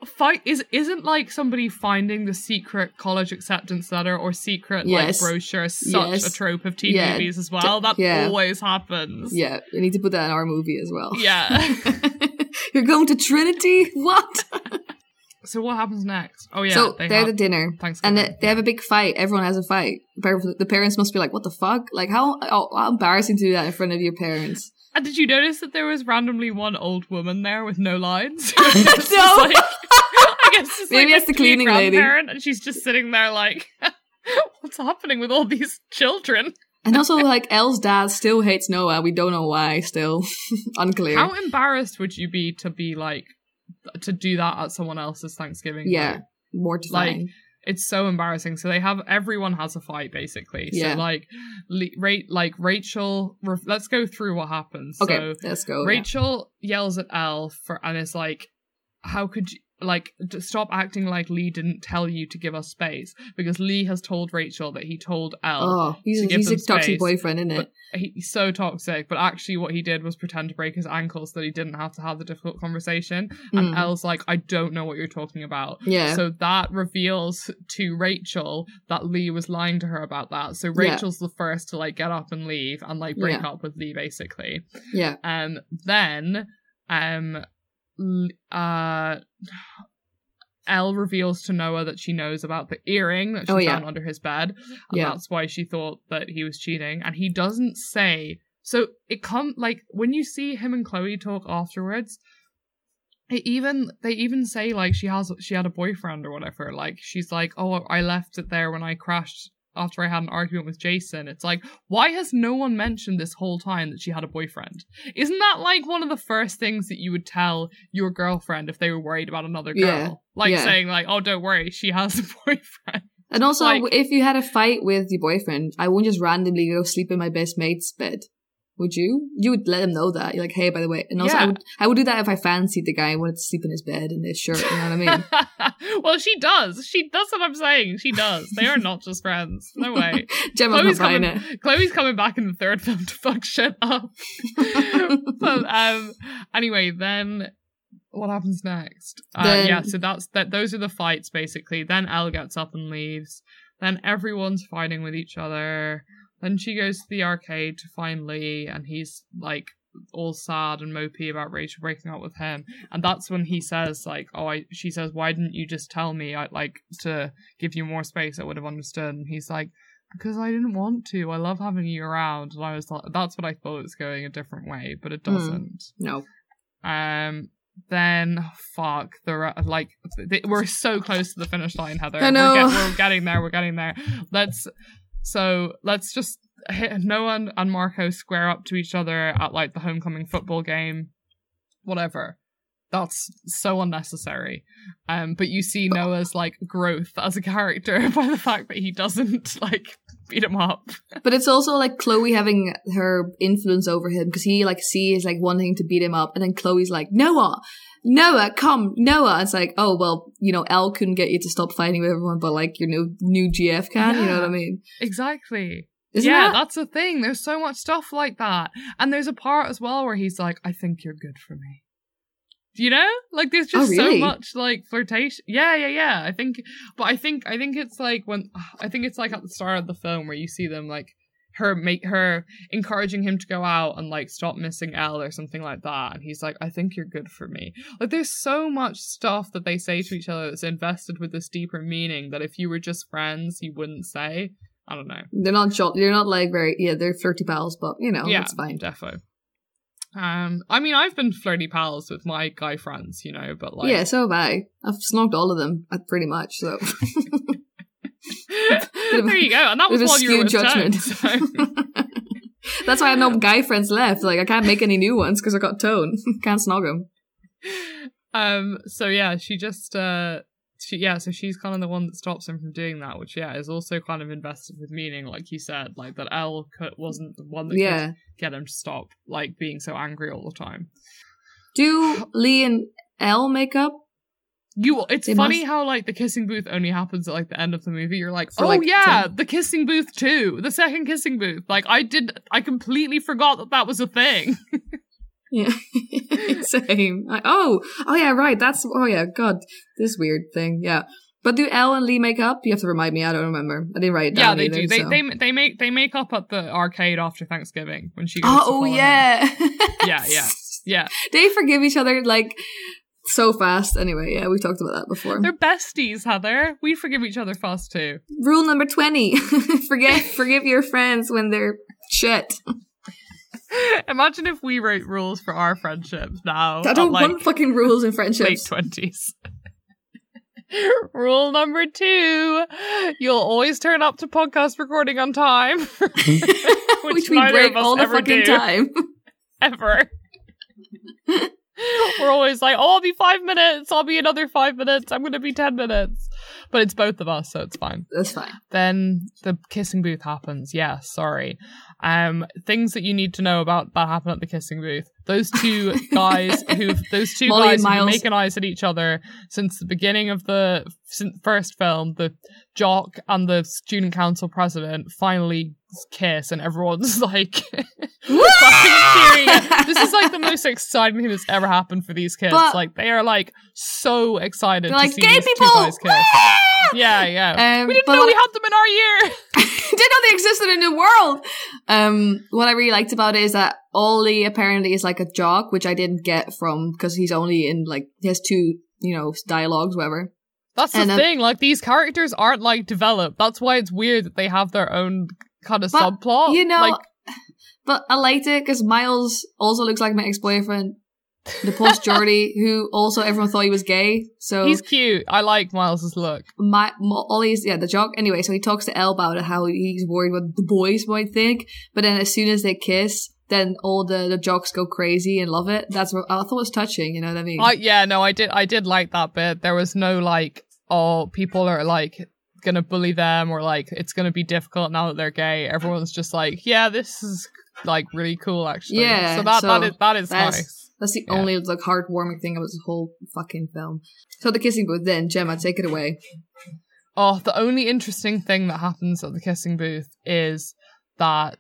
isn't like somebody finding the secret college acceptance letter or secret like brochure such a trope of teen movies as well? That always happens.
Yeah, we need to put that in our movie as well.
Yeah.
You're going to Trinity? What?
So what happens next? Oh yeah,
so they're at dinner, and they have a big fight. Everyone has a fight. The parents must be like, "What the fuck? Like, how embarrassing to do that in front of your parents."
And did you notice that there was randomly one old woman there with no lines?
No.
I guess it's
maybe
like
it's the cleaning lady,
and she's just sitting there like, "What's happening with all these children?"
And also, like, Elle's dad still hates Noah. We don't know why. Still unclear.
How embarrassed would you be to do that at someone else's Thanksgiving?
Yeah, mortifying.
Like, it's so embarrassing. So everyone has a fight basically.
Yeah.
So like Rachel. Let's go through what happens.
Okay,
so
let's go.
Rachel yells at Elle and is like, "How could you?" Like, stop acting like Lee didn't tell you to give us space, because Lee has told Rachel that he told Elle.
Oh, he's a toxic boyfriend, isn't it?
He's so toxic, but actually what he did was pretend to break his ankle so that he didn't have to have the difficult conversation. And Elle's like, "I don't know what you're talking about."
Yeah.
So that reveals to Rachel that Lee was lying to her about that. So Rachel's the first to like get up and leave and like break up with Lee basically.
Yeah.
Then Elle reveals to Noah that she knows about the earring that she found under his bed, and that's why she thought that he was cheating. And he doesn't say. So like when you see him and Chloe talk afterwards, they even say like she had a boyfriend or whatever. Like she's like, "Oh, I left it there when I crashed after I had an argument with Jason." It's like, why has no one mentioned this whole time that she had a boyfriend? Isn't that like one of the first things that you would tell your girlfriend if they were worried about another girl? Saying like, "Oh, don't worry, she has a boyfriend."
And also, like, if you had a fight with your boyfriend, I wouldn't just randomly go sleep in my best mate's bed. Would you? You would let him know that. You're like, "Hey, by the way." And also, I would do that if I fancied the guy and wanted to sleep in his bed in his shirt. You know what I mean?
Well, she does. That's what I'm saying. She does. They are not just friends. No way.
Chloe's
coming back in the third film to fuck shit up. But anyway, then what happens next? So those are the fights basically. Then Elle gets up and leaves. Then everyone's fighting with each other. Then she goes to the arcade to find Lee, and he's like all sad and mopey about Rachel breaking up with him. And that's when he says like, she says, "Why didn't you just tell me? I'd like to give you more space. I would have understood." And he's like, "Because I didn't want to. I love having you around." And I was like, that's what I thought it was going a different way, but it doesn't.
No.
Then we're so close to the finish line, Heather.
I know.
We're getting there. Let's just hit Noah and Marco square up to each other at like the homecoming football game. Whatever. That's so unnecessary. But you see Noah's like growth as a character by the fact that he doesn't like beat him up.
But it's also like Chloe having her influence over him, because he like sees like wanting to beat him up, and then Chloe's like, Noah, come, Noah. It's like, oh, well, you know, Elle couldn't get you to stop fighting with everyone, but like your new GF can, you know what I mean?
Exactly.
Isn't
that's the thing. There's so much stuff like that. And there's a part as well where he's like, "I think you're good for me." You know? Like there's just so much like flirtation. Yeah. I think it's like at the start of the film where you see them like her encouraging him to go out and like stop missing Elle or something like that, and he's like, "I think you're good for me." Like there's so much stuff that they say to each other that's invested with this deeper meaning that if you were just friends you wouldn't say. I don't know. They're
not like very they're flirty pals, but you know, it's fine.
Defo. I mean, I've been flirty pals with my guy friends, you know, but like...
Yeah, so have I. I've snogged all of them, pretty much, so...
There you go, and that was while you were with judgment. Tone, so.
That's why I have no guy friends left. Like, I can't make any new ones because I got Tone. Can't snog them.
So yeah, she just... so she's kind of the one that stops him from doing that, which is also kind of invested with meaning, like you said, like that Elle wasn't the one that could get him to stop like being so angry all the time.
Do Lee and Elle make up?
It's funny how like the kissing booth only happens at like the end of the movie. You're like, the kissing booth too, the second kissing booth. Like I completely forgot that was a thing.
Yeah. Same. Oh yeah, right. God, this weird thing. Yeah. But do Elle and Lee make up? You have to remind me. I don't remember. I didn't write it down.
Yeah, they
either,
do.
so.
They make up at the arcade after Thanksgiving when she goes to follow him. Yeah.
They forgive each other like so fast. Anyway, yeah, we talked about that before.
They're besties, Heather. We forgive each other fast too.
Rule number 20: forgive your friends when they're shit.
Imagine if we wrote rules for our friendships now.
I don't want fucking rules in friendships.
Late 20s. Rule number 2: you'll always turn up to podcast recording on time.
Which we break all the fucking time.
Ever. We're always like, I'll be 5 minutes, I'll be another 5 minutes, I'm gonna be 10 minutes. But it's both of us, so it's fine.
That's fine.
Then the kissing booth happens. Yeah, sorry. Things that you need to know about that happen at the kissing booth. Those two guys who've been making eyes at each other since the beginning of the first film. The jock and the student council president finally kiss, and everyone's like fucking cheering. This is like the most exciting thing that's ever happened for these kids.
But
like they are like so excited to
like,
see
gay
these
people!
two guys kiss. Yeah. We didn't know we had them in our year.
Didn't know they existed in the world. What I really liked about it is that Ollie apparently is like a jock, which I didn't get from, because he's only in like, he has two, dialogues, whatever.
That's the thing, like these characters aren't like developed. That's why it's weird that they have their own kind of subplot.
But I liked it because Miles also looks like my ex-boyfriend, the post Geordie, who also everyone thought he was gay. So
he's cute. I like Miles's look.
Ollie's the jock. Anyway, so he talks to Elle about it, how he's worried what the boys might think. But then as soon as they kiss, then all the jocks go crazy and love it. That's what I thought was touching. You know what I mean?
I did like that bit. There was no like, oh, people are like gonna bully them, or like it's gonna be difficult now that they're gay. Everyone's just like, yeah, this is like really cool actually.
Yeah.
So that is nice.
That's the only like heartwarming thing about this whole fucking film. So the kissing booth then, Gemma, take it away.
Oh, the only interesting thing that happens at the kissing booth is that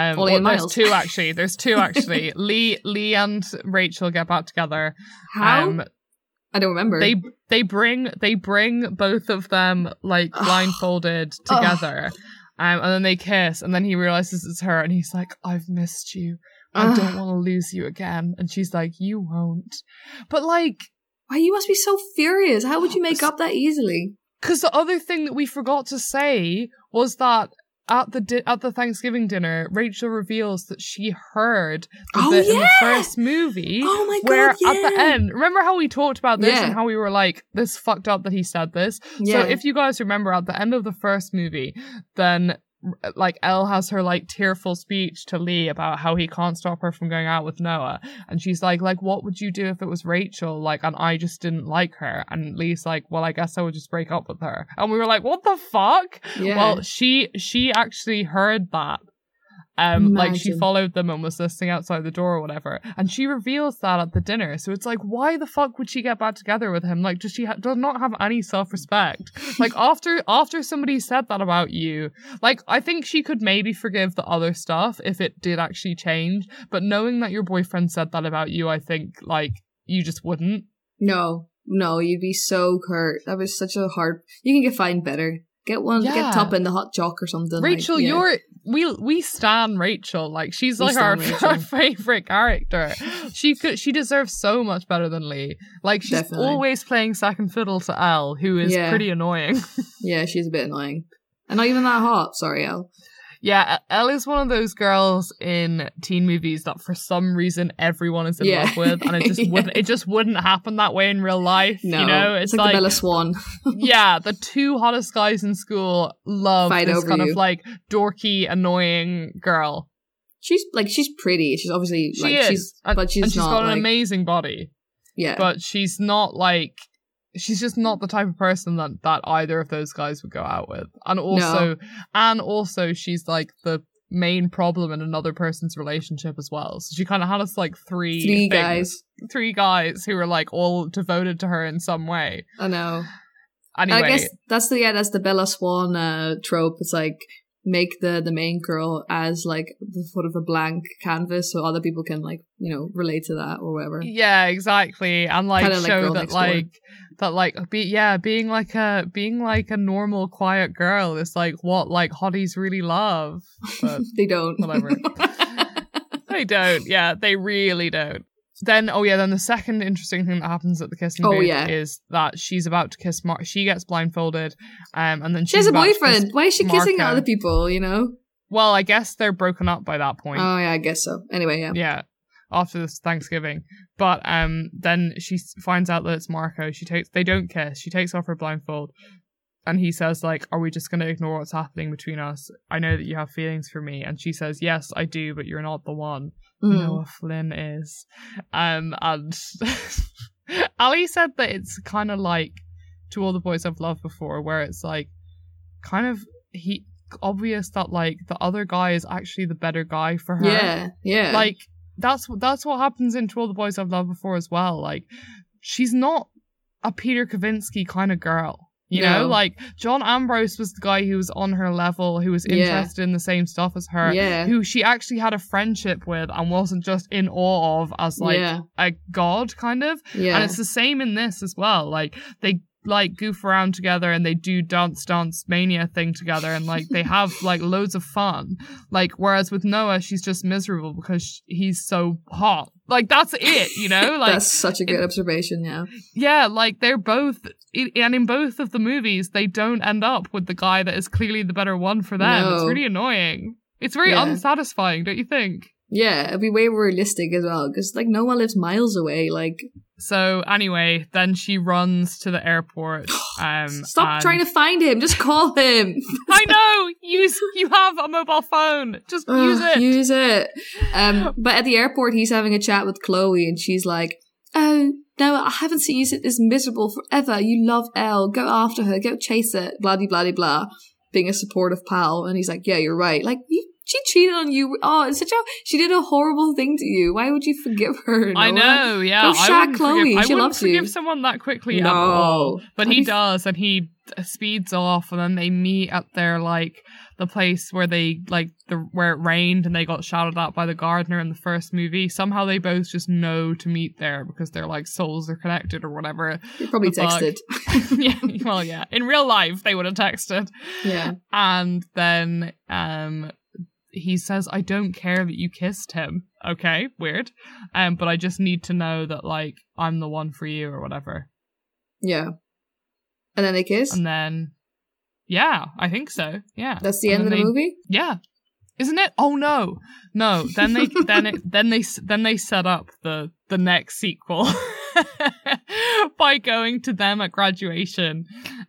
there's two actually. Lee and Rachel get back together.
How? I don't remember.
They bring both of them like blindfolded together. And then they kiss, and then he realizes it's her, and he's like, I've missed you. I don't want to lose you again. And she's like, you won't. But like,
why, you must be so furious. How would you make up that easily?
Because the other thing that we forgot to say was that at the Thanksgiving dinner, Rachel reveals that she heard in the first movie.
Oh my God,
where at the end, remember how we talked about this and how we were like, this fucked up that he said this?
Yeah.
So if you guys remember at the end of the first movie, then like Elle has her like tearful speech to Lee about how he can't stop her from going out with Noah, and she's like what would you do if it was Rachel, like, and I just didn't like her? And Lee's like, well, I guess I would just break up with her. And we were like, what the fuck? Well, she actually heard that. Like she followed them and was listening outside the door or whatever, and she reveals that at the dinner. So it's like, why the fuck would she get back together with him? Like, does she does not have any self-respect? Like after somebody said that about you, like I think she could maybe forgive the other stuff if it did actually change, but knowing that your boyfriend said that about you, I think like you just wouldn't.
No, you'd be so hurt. That was such a hard. You can get fined better. Get get top in the hot jock or something.
Rachel, we stan Rachel. Like she's like our favorite character. She deserves so much better than Lee. Like she's Definitely. Always playing second fiddle to Elle, who is pretty annoying.
Yeah, she's a bit annoying. And not even that hot. Sorry, Elle.
Yeah, Elle is one of those girls in teen movies that for some reason everyone is in love with, and it just wouldn't happen that way in real life. No, you know, it's
like the Bella Swan.
Yeah, the two hottest guys in school love this kind of like dorky, annoying girl.
She's pretty. She's obviously she's not,
got an amazing body.
Yeah,
but she's not like. She's just not the type of person that either of those guys would go out with. And also she's like the main problem in another person's relationship as well. So she kind of had us like three guys who were like all devoted to her in some way.
I know.
Anyway.
I guess that's the Bella Swan trope. It's like make the main girl as like the sort of a blank canvas so other people can like, you know, relate to that or whatever.
Yeah, exactly. And like
Kinda like
show
Girl
that
Next Door.
being like a normal quiet girl is like what like hotties really love. But
They don't.
whatever. They don't. Yeah, they really don't. Then the second interesting thing that happens at the kissing booth is that she's about to kiss she gets blindfolded, and then
she has a boyfriend. Why is she kissing
Marco.
other people, you know?
Well, I guess they're broken up by that point.
Oh yeah, I guess so. Anyway, yeah.
Yeah, after this Thanksgiving. But then she finds out that it's Marco. They don't kiss. She takes off her blindfold. And he says, like, are we just going to ignore what's happening between us? I know that you have feelings for me. And she says, yes, I do, but you're not the one. Noah Flynn is. And Ali said that it's kind of like To All the Boys I've Loved Before, where it's like kind of obvious that like the other guy is actually the better guy for her.
Yeah.
Like that's what happens in To All the Boys I've Loved Before as well. Like she's not a Peter Kavinsky kind of girl. You know, like John Ambrose was the guy who was on her level, who was interested in the same stuff as her, who she actually had a friendship with and wasn't just in awe of as like a god kind of. Yeah. And it's the same in this as well. Like they like goof around together and they do dance mania thing together and like they have like loads of fun. Like whereas with Noah, she's just miserable because he's so hot. Like that's it, you know? Like
that's such a good observation, yeah.
Yeah, like they're both, and in both of the movies, they don't end up with the guy that is clearly the better one for them. No. It's really annoying. It's very unsatisfying, don't you think?
Yeah, it'd be way more realistic as well, because like Noah lives miles away, like.
So anyway, then she runs to the airport.
Stop trying to find him. Just call him.
I know. You have a mobile phone. Just use it.
Use it. But at the airport, he's having a chat with Chloe, and she's like, "Oh no, I haven't seen you sit this miserable forever. You love Elle. Go after her. Go chase it. Blah blah blah blah." Being a supportive pal, and he's like, "Yeah, you're right. Like she cheated on you. Oh, she did a horrible thing to you. Why would you forgive her? Noah?
I know, yeah.
Go shack Chloe.
I
she
wouldn't
loves
forgive
you.
someone that quickly at all. But he does, and he speeds off, and then they meet at their like the place where they like where it rained, and they got shouted at by the gardener in the first movie. Somehow they both just know to meet there because their like souls are connected or whatever.
They probably texted.
Yeah, well, yeah. In real life, they would have texted.
Yeah,
and then he says, I don't care that you kissed him. Okay, weird. But I just need to know that, like, I'm the one for you or whatever.
Yeah. And then they kiss?
And then, yeah, I think so. Yeah.
That's the end of the movie?
Yeah. Isn't it? Oh, no. No. Then they set up the next sequel by going to them at graduation.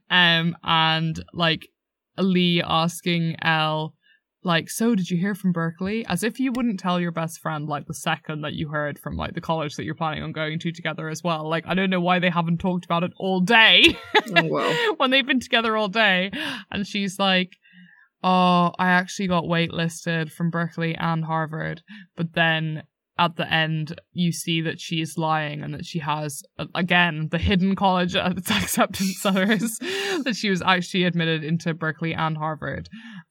And, like, Lee asking Elle, like, so did you hear from Berkeley? As if you wouldn't tell your best friend, like, the second that you heard from, like, the college that you're planning on going to together as well. Like, I don't know why they haven't talked about it all day.
Oh, wow.
When they've been together all day. And she's like, oh, I actually got waitlisted from Berkeley and Harvard. But then at the end, you see that she's lying and that she has, again, the hidden college acceptance letters, that she was actually admitted into Berkeley and Harvard.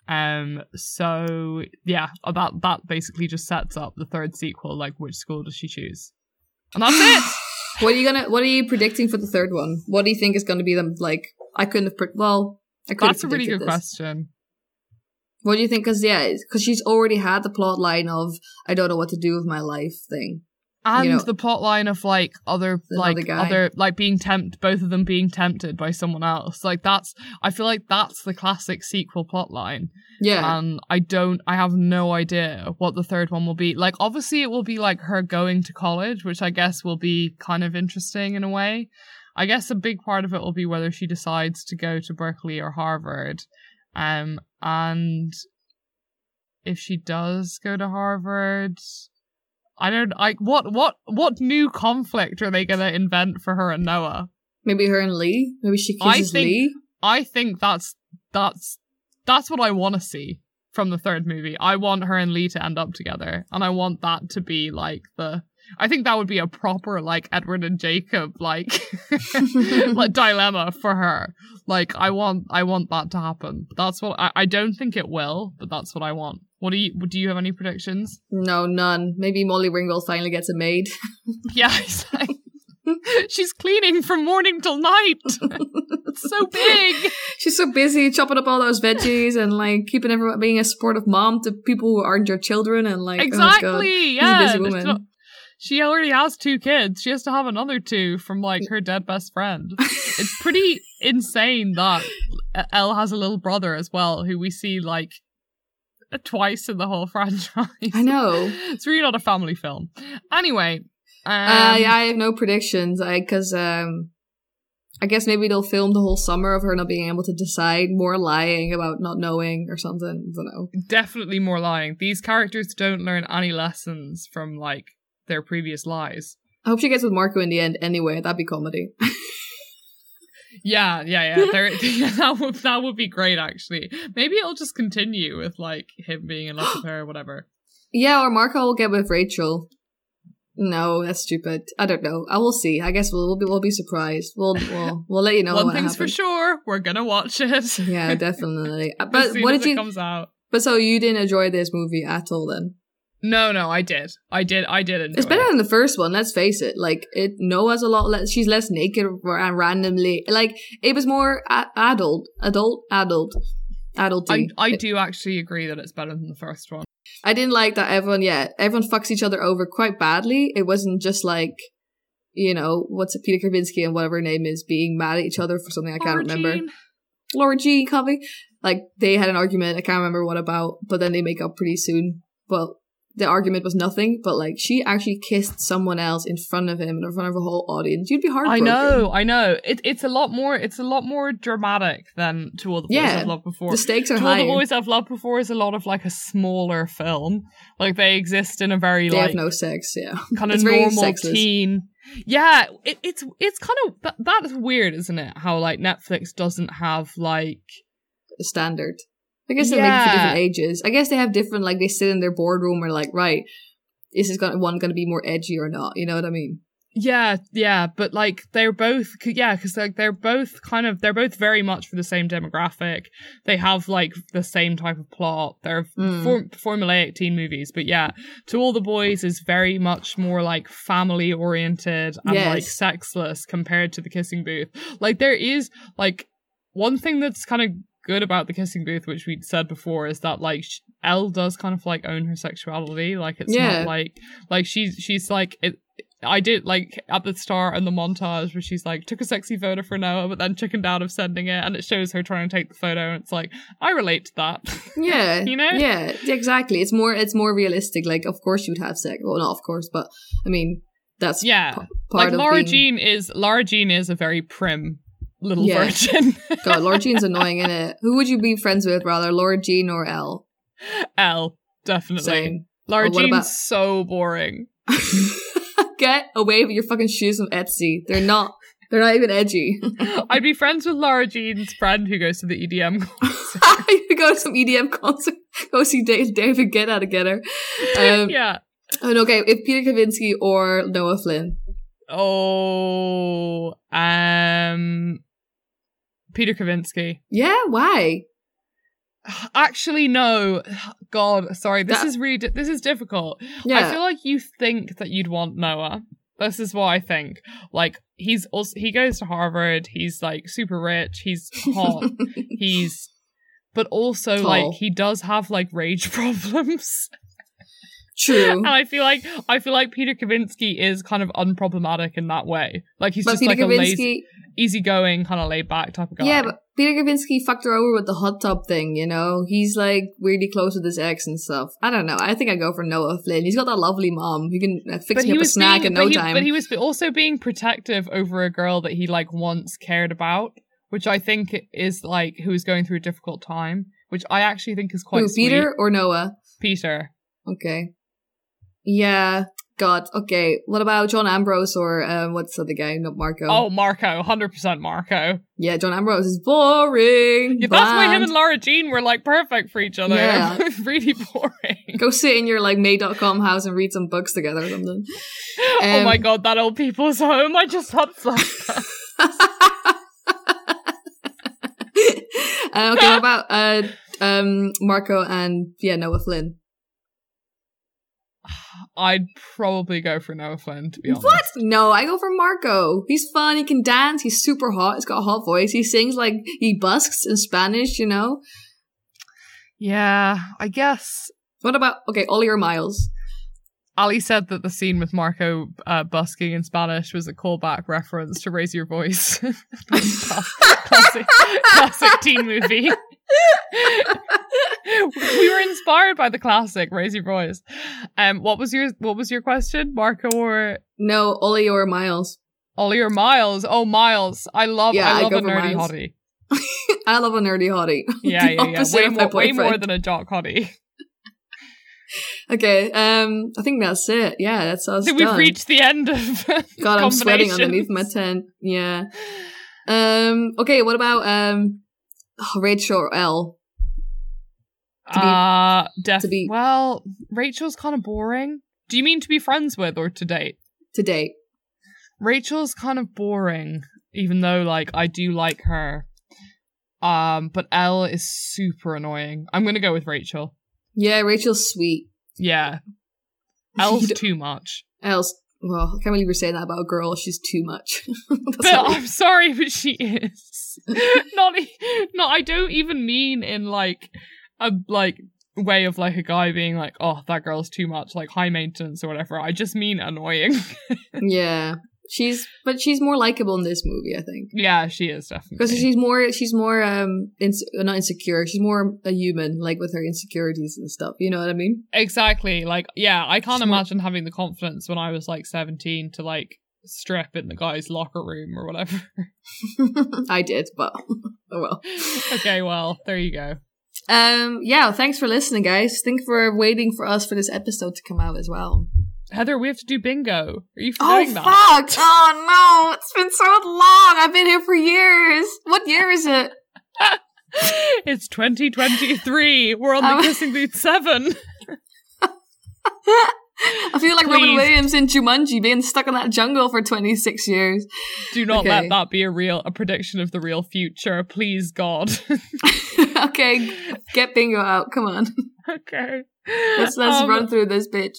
So yeah, that basically just sets up the third sequel, like which school does she choose? And that's it!
What are you predicting for the third one? What do you think is going to be them, like, I could have
That's a really good question.
What do you think? Because she's already had the plot line of I don't know what to do with my life thing.
And the plot line of like other being tempted, both of them being tempted by someone else. Like I feel like that's the classic sequel plot line.
Yeah.
And I have no idea what the third one will be. Like obviously it will be like her going to college, which I guess will be kind of interesting in a way. I guess a big part of it will be whether she decides to go to Berkeley or Harvard. And if she does go to Harvard, what new conflict are they gonna invent for her and Noah?
Maybe her and Lee? Maybe she kisses Lee?
I think that's what I want to see from the third movie. I want her and Lee to end up together, and I want that to be like the I think that would be a proper like Edward and Jacob like like dilemma for her. Like I want that to happen. That's what I don't think it will, but that's what I want. What do you have any predictions?
No, none. Maybe Molly Ringwald finally gets a maid.
Yeah, exactly. She's cleaning from morning till night. It's so big.
She's so busy chopping up all those veggies and like keeping everyone, being a supportive mom to people who aren't your children, and like
exactly.
Oh my God,
yeah,
she's a busy woman.
She already has 2 kids. She has to have another 2 from like her dead best friend. It's pretty insane that Elle has a little brother as well, who we see like twice in the whole franchise.
I know.
It's really not a family film. Anyway.
Yeah, I have no predictions. Because I guess maybe they'll film the whole summer of her not being able to decide, more lying about not knowing or something. I don't know.
Definitely more lying. These characters don't learn any lessons from like their previous lies.
I hope she gets with Marco in the end anyway. That'd be comedy.
Yeah. That would be great, actually. Maybe it'll just continue with like him being in love with her or whatever.
Yeah, or Marco will get with Rachel. No, that's stupid. I don't know. I will see. I guess we'll be surprised. We'll let you know.
One thing's for sure, we're gonna watch it.
Yeah, definitely. But
as soon
what
as
did you?
It comes out.
But so you didn't enjoy this movie at all, then?
No, I did. I did enjoy
It's better than the first one. Let's face it. Like Noah's a lot less. She's less naked and randomly. Like it was more adult. I
do actually agree that it's better than the first one.
I didn't like that everyone fucks each other over quite badly. It wasn't just like, you know, what's it, Peter Krasinski and whatever her name is being mad at each other for something I can't remember. Laura Jean, copy. Like they had an argument, I can't remember what about, but then they make up pretty soon. But the argument was nothing, but like she actually kissed someone else in front of him, in front of a whole audience. You'd be heartbroken.
I know. It's a lot more dramatic than To All the Boys I've Loved Before.
The stakes are
To
higher.
All the Boys I've Loved Before is a lot of like a smaller film. Like they exist in a very
they
like
have no sex, yeah.
kind of normal teen. Yeah, it's kind of that's weird, isn't it? How like Netflix doesn't have like
a standard. I guess they make it for different ages. I guess they have different, like, they sit in their boardroom or like, right, is this going to be more edgy or not? You know what I mean?
Yeah, but like they're both, because like they're both very much for the same demographic. They have like the same type of plot. They're formulaic teen movies, but yeah, To All the Boys is very much more like family oriented and like sexless compared to The Kissing Booth. Like there is like one thing that's kind of good about The Kissing Booth, which we'd said before, is that like Elle does kind of like own her sexuality. Like it's not like she's like it. I did like at the start in the montage where she's like took a sexy photo for Noah, but then chickened out of sending it, and it shows her trying to take the photo, and it's like I relate to that.
Yeah,
you know.
Yeah, exactly. It's more realistic. Like, of course you'd have sex. Well, not of course, but I mean that's part
like
of
Laura Jean is a very prim little virgin.
God, Laura Jean's annoying, innit? Who would you be friends with rather, Laura Jean or Elle?
Elle, definitely.
Same.
Laura Jean's so boring.
Get away with your fucking shoes from Etsy. They're not even edgy.
I'd be friends with Laura Jean's friend who goes to the EDM concert.
You go to some EDM concert. Go see David Guetta together.
Yeah.
And okay, if Peter Kavinsky or Noah Flynn.
Oh, Peter Kavinsky.
Yeah, why?
Actually, no. God, sorry. This is difficult.
Yeah.
I feel like you think that you'd want Noah. This is what I think. Like, he goes to Harvard. He's like super rich. He's hot. But also
tall.
like he does have like rage problems.
True.
And I feel like Peter Kavinsky is kind of unproblematic in that way. Like he's just
Peter
like
Kavinsky,
a lazy, easygoing, kind of laid back type of guy.
Yeah, but Peter Kavinsky fucked her over with the hot tub thing, you know? He's like weirdly close with his ex and stuff. I don't know. I think I'd go for Noah Flynn. He's got that lovely mom who can fix me up a snack in no time.
But he was also being protective over a girl that he like once cared about, which I think is like who is going through a difficult time, which I actually think is quite sweet.
Peter or Noah?
Peter.
Okay. Yeah. God, okay. What about John Ambrose or what's the other guy? Not Marco.
Oh, Marco. 100% Marco.
Yeah, John Ambrose is boring.
Yeah, that's why him and Laura Jean were like perfect for each other.
Yeah.
Really boring.
Go sit in your like May.com house and read some books together or something.
Oh my god, that old people's home. I just had flashbacks.
Okay, what about Marco and Noah Flynn?
I'd probably go for Noah Flynn, to be honest.
What? No, I go for Marco. He's fun, he can dance, he's super hot, he's got a hot voice, he sings like he busks in Spanish, you know?
Yeah, I guess.
What about, okay, Ollie or Miles?
Ali said that the scene with Marco busking in Spanish was a callback reference to Raise Your Voice. classic teen movie. We were inspired by the classic Raise Your Voice. What was your question? Marco or
no, Ollie or Miles?
Ollie or Miles? Oh, Miles. I love a nerdy
Miles.
hottie.
I love a nerdy hottie.
Yeah. Way more than a jock hottie.
Okay, I think that's it. Yeah, that's us.
We've reached the end of
God, I'm sweating underneath my tent. Yeah. Okay, what about Rachel or Elle?
Well, Rachel's kind of boring. Do you mean to be friends with or to date?
To date.
Rachel's kind of boring, even though like I do like her. But Elle is super annoying. I'm gonna go with Rachel. Yeah,
Rachel's sweet.
Yeah. Elle's too much.
Well, I can't believe you're saying that about a girl. She's too much.
I'm sorry, but she is. I don't even mean in like a way of like a guy being like, oh, that girl's too much, like high maintenance or whatever. I just mean annoying.
Yeah. She's more likable in this movie, I think.
Yeah, she is definitely.
Because she's more not insecure. She's more a human, like with her insecurities and stuff. You know what I mean?
Exactly. Like, yeah, I can't imagine having the confidence when I was like 17 to like strip in the guy's locker room or whatever.
I did, but oh well.
Okay, well, there you go.
Yeah, thanks for listening, guys. Thanks for waiting for us for this episode to come out as well.
Heather, we have to do bingo. Are you forgetting that?
Oh, fuck! Oh, no! It's been so long! I've been here for years! What year is it?
It's 2023. We're on the Kissing Booth 7.
I feel like Robin Williams in Jumanji being stuck in that jungle for 26 years.
Do not let that be a prediction of the real future. Please, God.
Okay, get bingo out. Come on.
Okay.
Let's run through this bitch.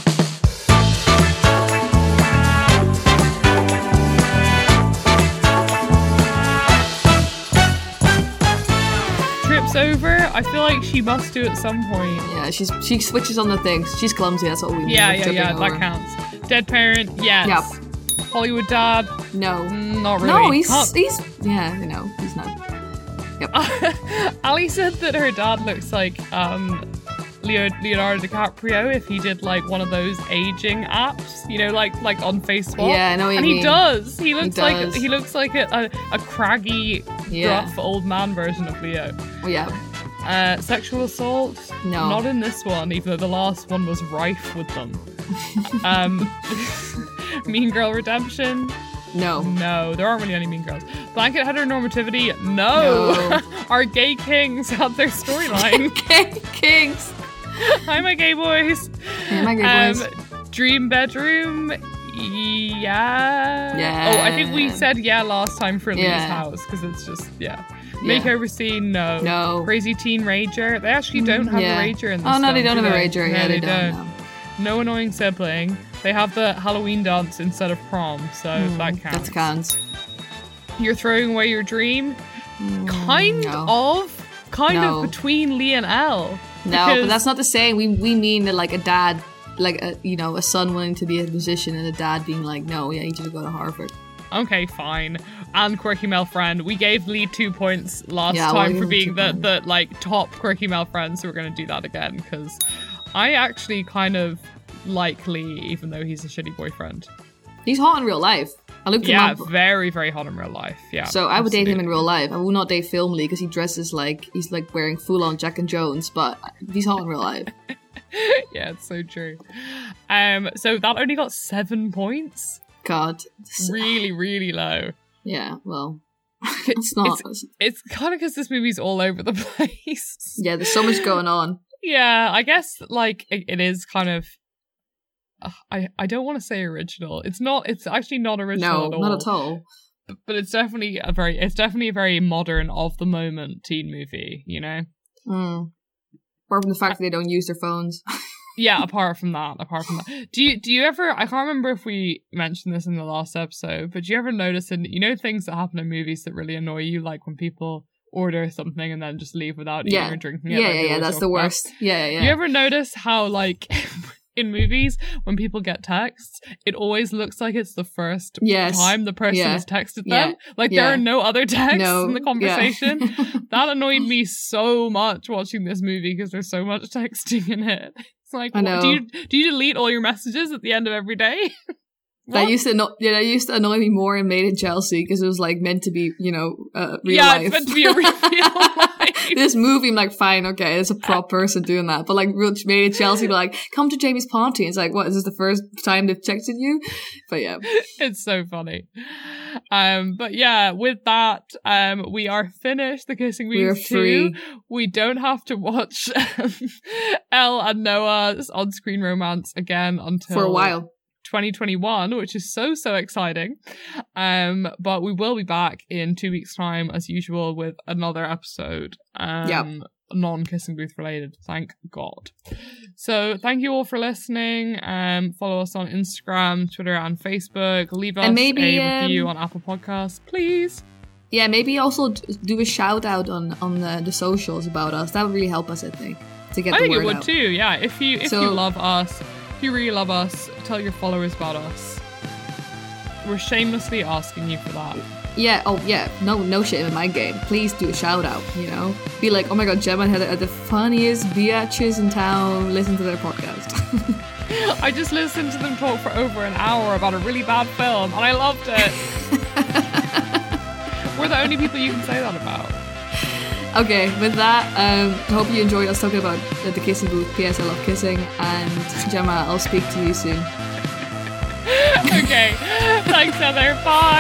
Trips over. I feel like she must do at some point.
Yeah, she switches on the things. She's clumsy. That's what we mean.
Yeah. That counts. Dead parent. Yes. Yep. Hollywood dad.
No.
Not really.
No, he's he's not.
Yep. Ali said that her dad looks like Leonardo DiCaprio if he did like one of those aging apps, you know, like on Facebook.
Yeah, I know what you mean.
He does. He looks like a craggy, gruff old man version of Leo.
Oh, yeah.
Sexual assault?
No,
not in this one. Even though the last one was rife with them. Mean Girl redemption?
No,
there aren't really any mean girls. Blanket heteronormativity? No. Our gay kings had their storyline.
Gay kings.
Hi, my gay boys.
Hey, my gay boys.
Dream bedroom? Yeah. Oh, I think we said last time for Lee's house, because it's just, Makeover scene? No. Crazy Teen Rager? They actually don't have a Rager in this
film. Oh, no, they don't have a
Rager.
Yeah, they don't.
No annoying sibling. They have the Halloween dance instead of prom, so that counts.
That counts.
You're throwing away your dream? Kind of between Lee and Elle.
No, but that's not the same. We mean that like a dad, like a son wanting to be a musician and a dad being like, no, I need you to go to Harvard.
Okay, fine. And quirky male friend. We gave Lee 2 points last time for being the like top quirky male friend, so we're going to do that again, because I actually kind of like Lee, even though he's a shitty boyfriend.
He's hot in real life. I looked him up.
Yeah, very, very hot in real life. Yeah.
So I would date him in real life. I will not date film Lee because he dresses like he's like wearing full on Jack and Jones, but he's hot in real life.
Yeah, it's so true. So that only got 7 points.
God.
Really, really low.
Yeah, well, it's not.
It's kind of because this movie's all over the place.
Yeah, there's so much going on.
Yeah, I guess like it is kind of. I don't want to say original. It's not. It's actually not original.
No, not at all.
But it's definitely a very modern of the moment teen movie. You know.
Apart from the fact that they don't use their phones.
Yeah, apart from that. Do you ever, I can't remember if we mentioned this in the last episode, but do you ever notice things that happen in movies that really annoy you, like when people order something and then just leave without eating or drinking it?
Yeah, that's the worst. Yeah.
You ever notice how, like, in movies, when people get texts, it always looks like it's the first time the person has texted them. Like, there are no other texts in the conversation. That annoyed me so much watching this movie because there's so much texting in it. It's like, do you delete all your messages at the end of every day?
That used to annoy me more in Made in Chelsea because it was like meant to be, real life.
Yeah, it's meant to be a real life.
This movie, I'm like, fine, okay, it's a prop person doing that. But like, Made in Chelsea, be like, come to Jamie's party. It's like, what, is this the first time they've texted you? But yeah.
It's so funny. But yeah, with that, we are finished the Kissing Booth 2. We don't have to watch Elle and Noah's on-screen romance again until
for a while.
2021, which is so exciting. But we will be back in 2 weeks' time as usual with another episode. Non-Kissing Booth related, thank God. So thank you all for listening. Follow us on Instagram, Twitter and Facebook. Leave us a review on Apple Podcasts, please.
Yeah, maybe also do a shout out on the socials about us. That would really help us, I think, to get the word out. I think it would
too, yeah. If you love us, if you really love us, tell your followers about us. We're shamelessly asking you for that.
Yeah, no shame in my game. Please do a shout out, Be like, oh my god, Gemma and Heather are the funniest biatches in town. Listen to their podcast.
I just listened to them talk for over an hour about a really bad film, and I loved it. We're the only people you can say that about.
Okay, with that, I hope you enjoyed us talking about the Kissing Booth. P.S. I love kissing. And Gemma, I'll speak to you soon.
Okay, thanks Heather, bye.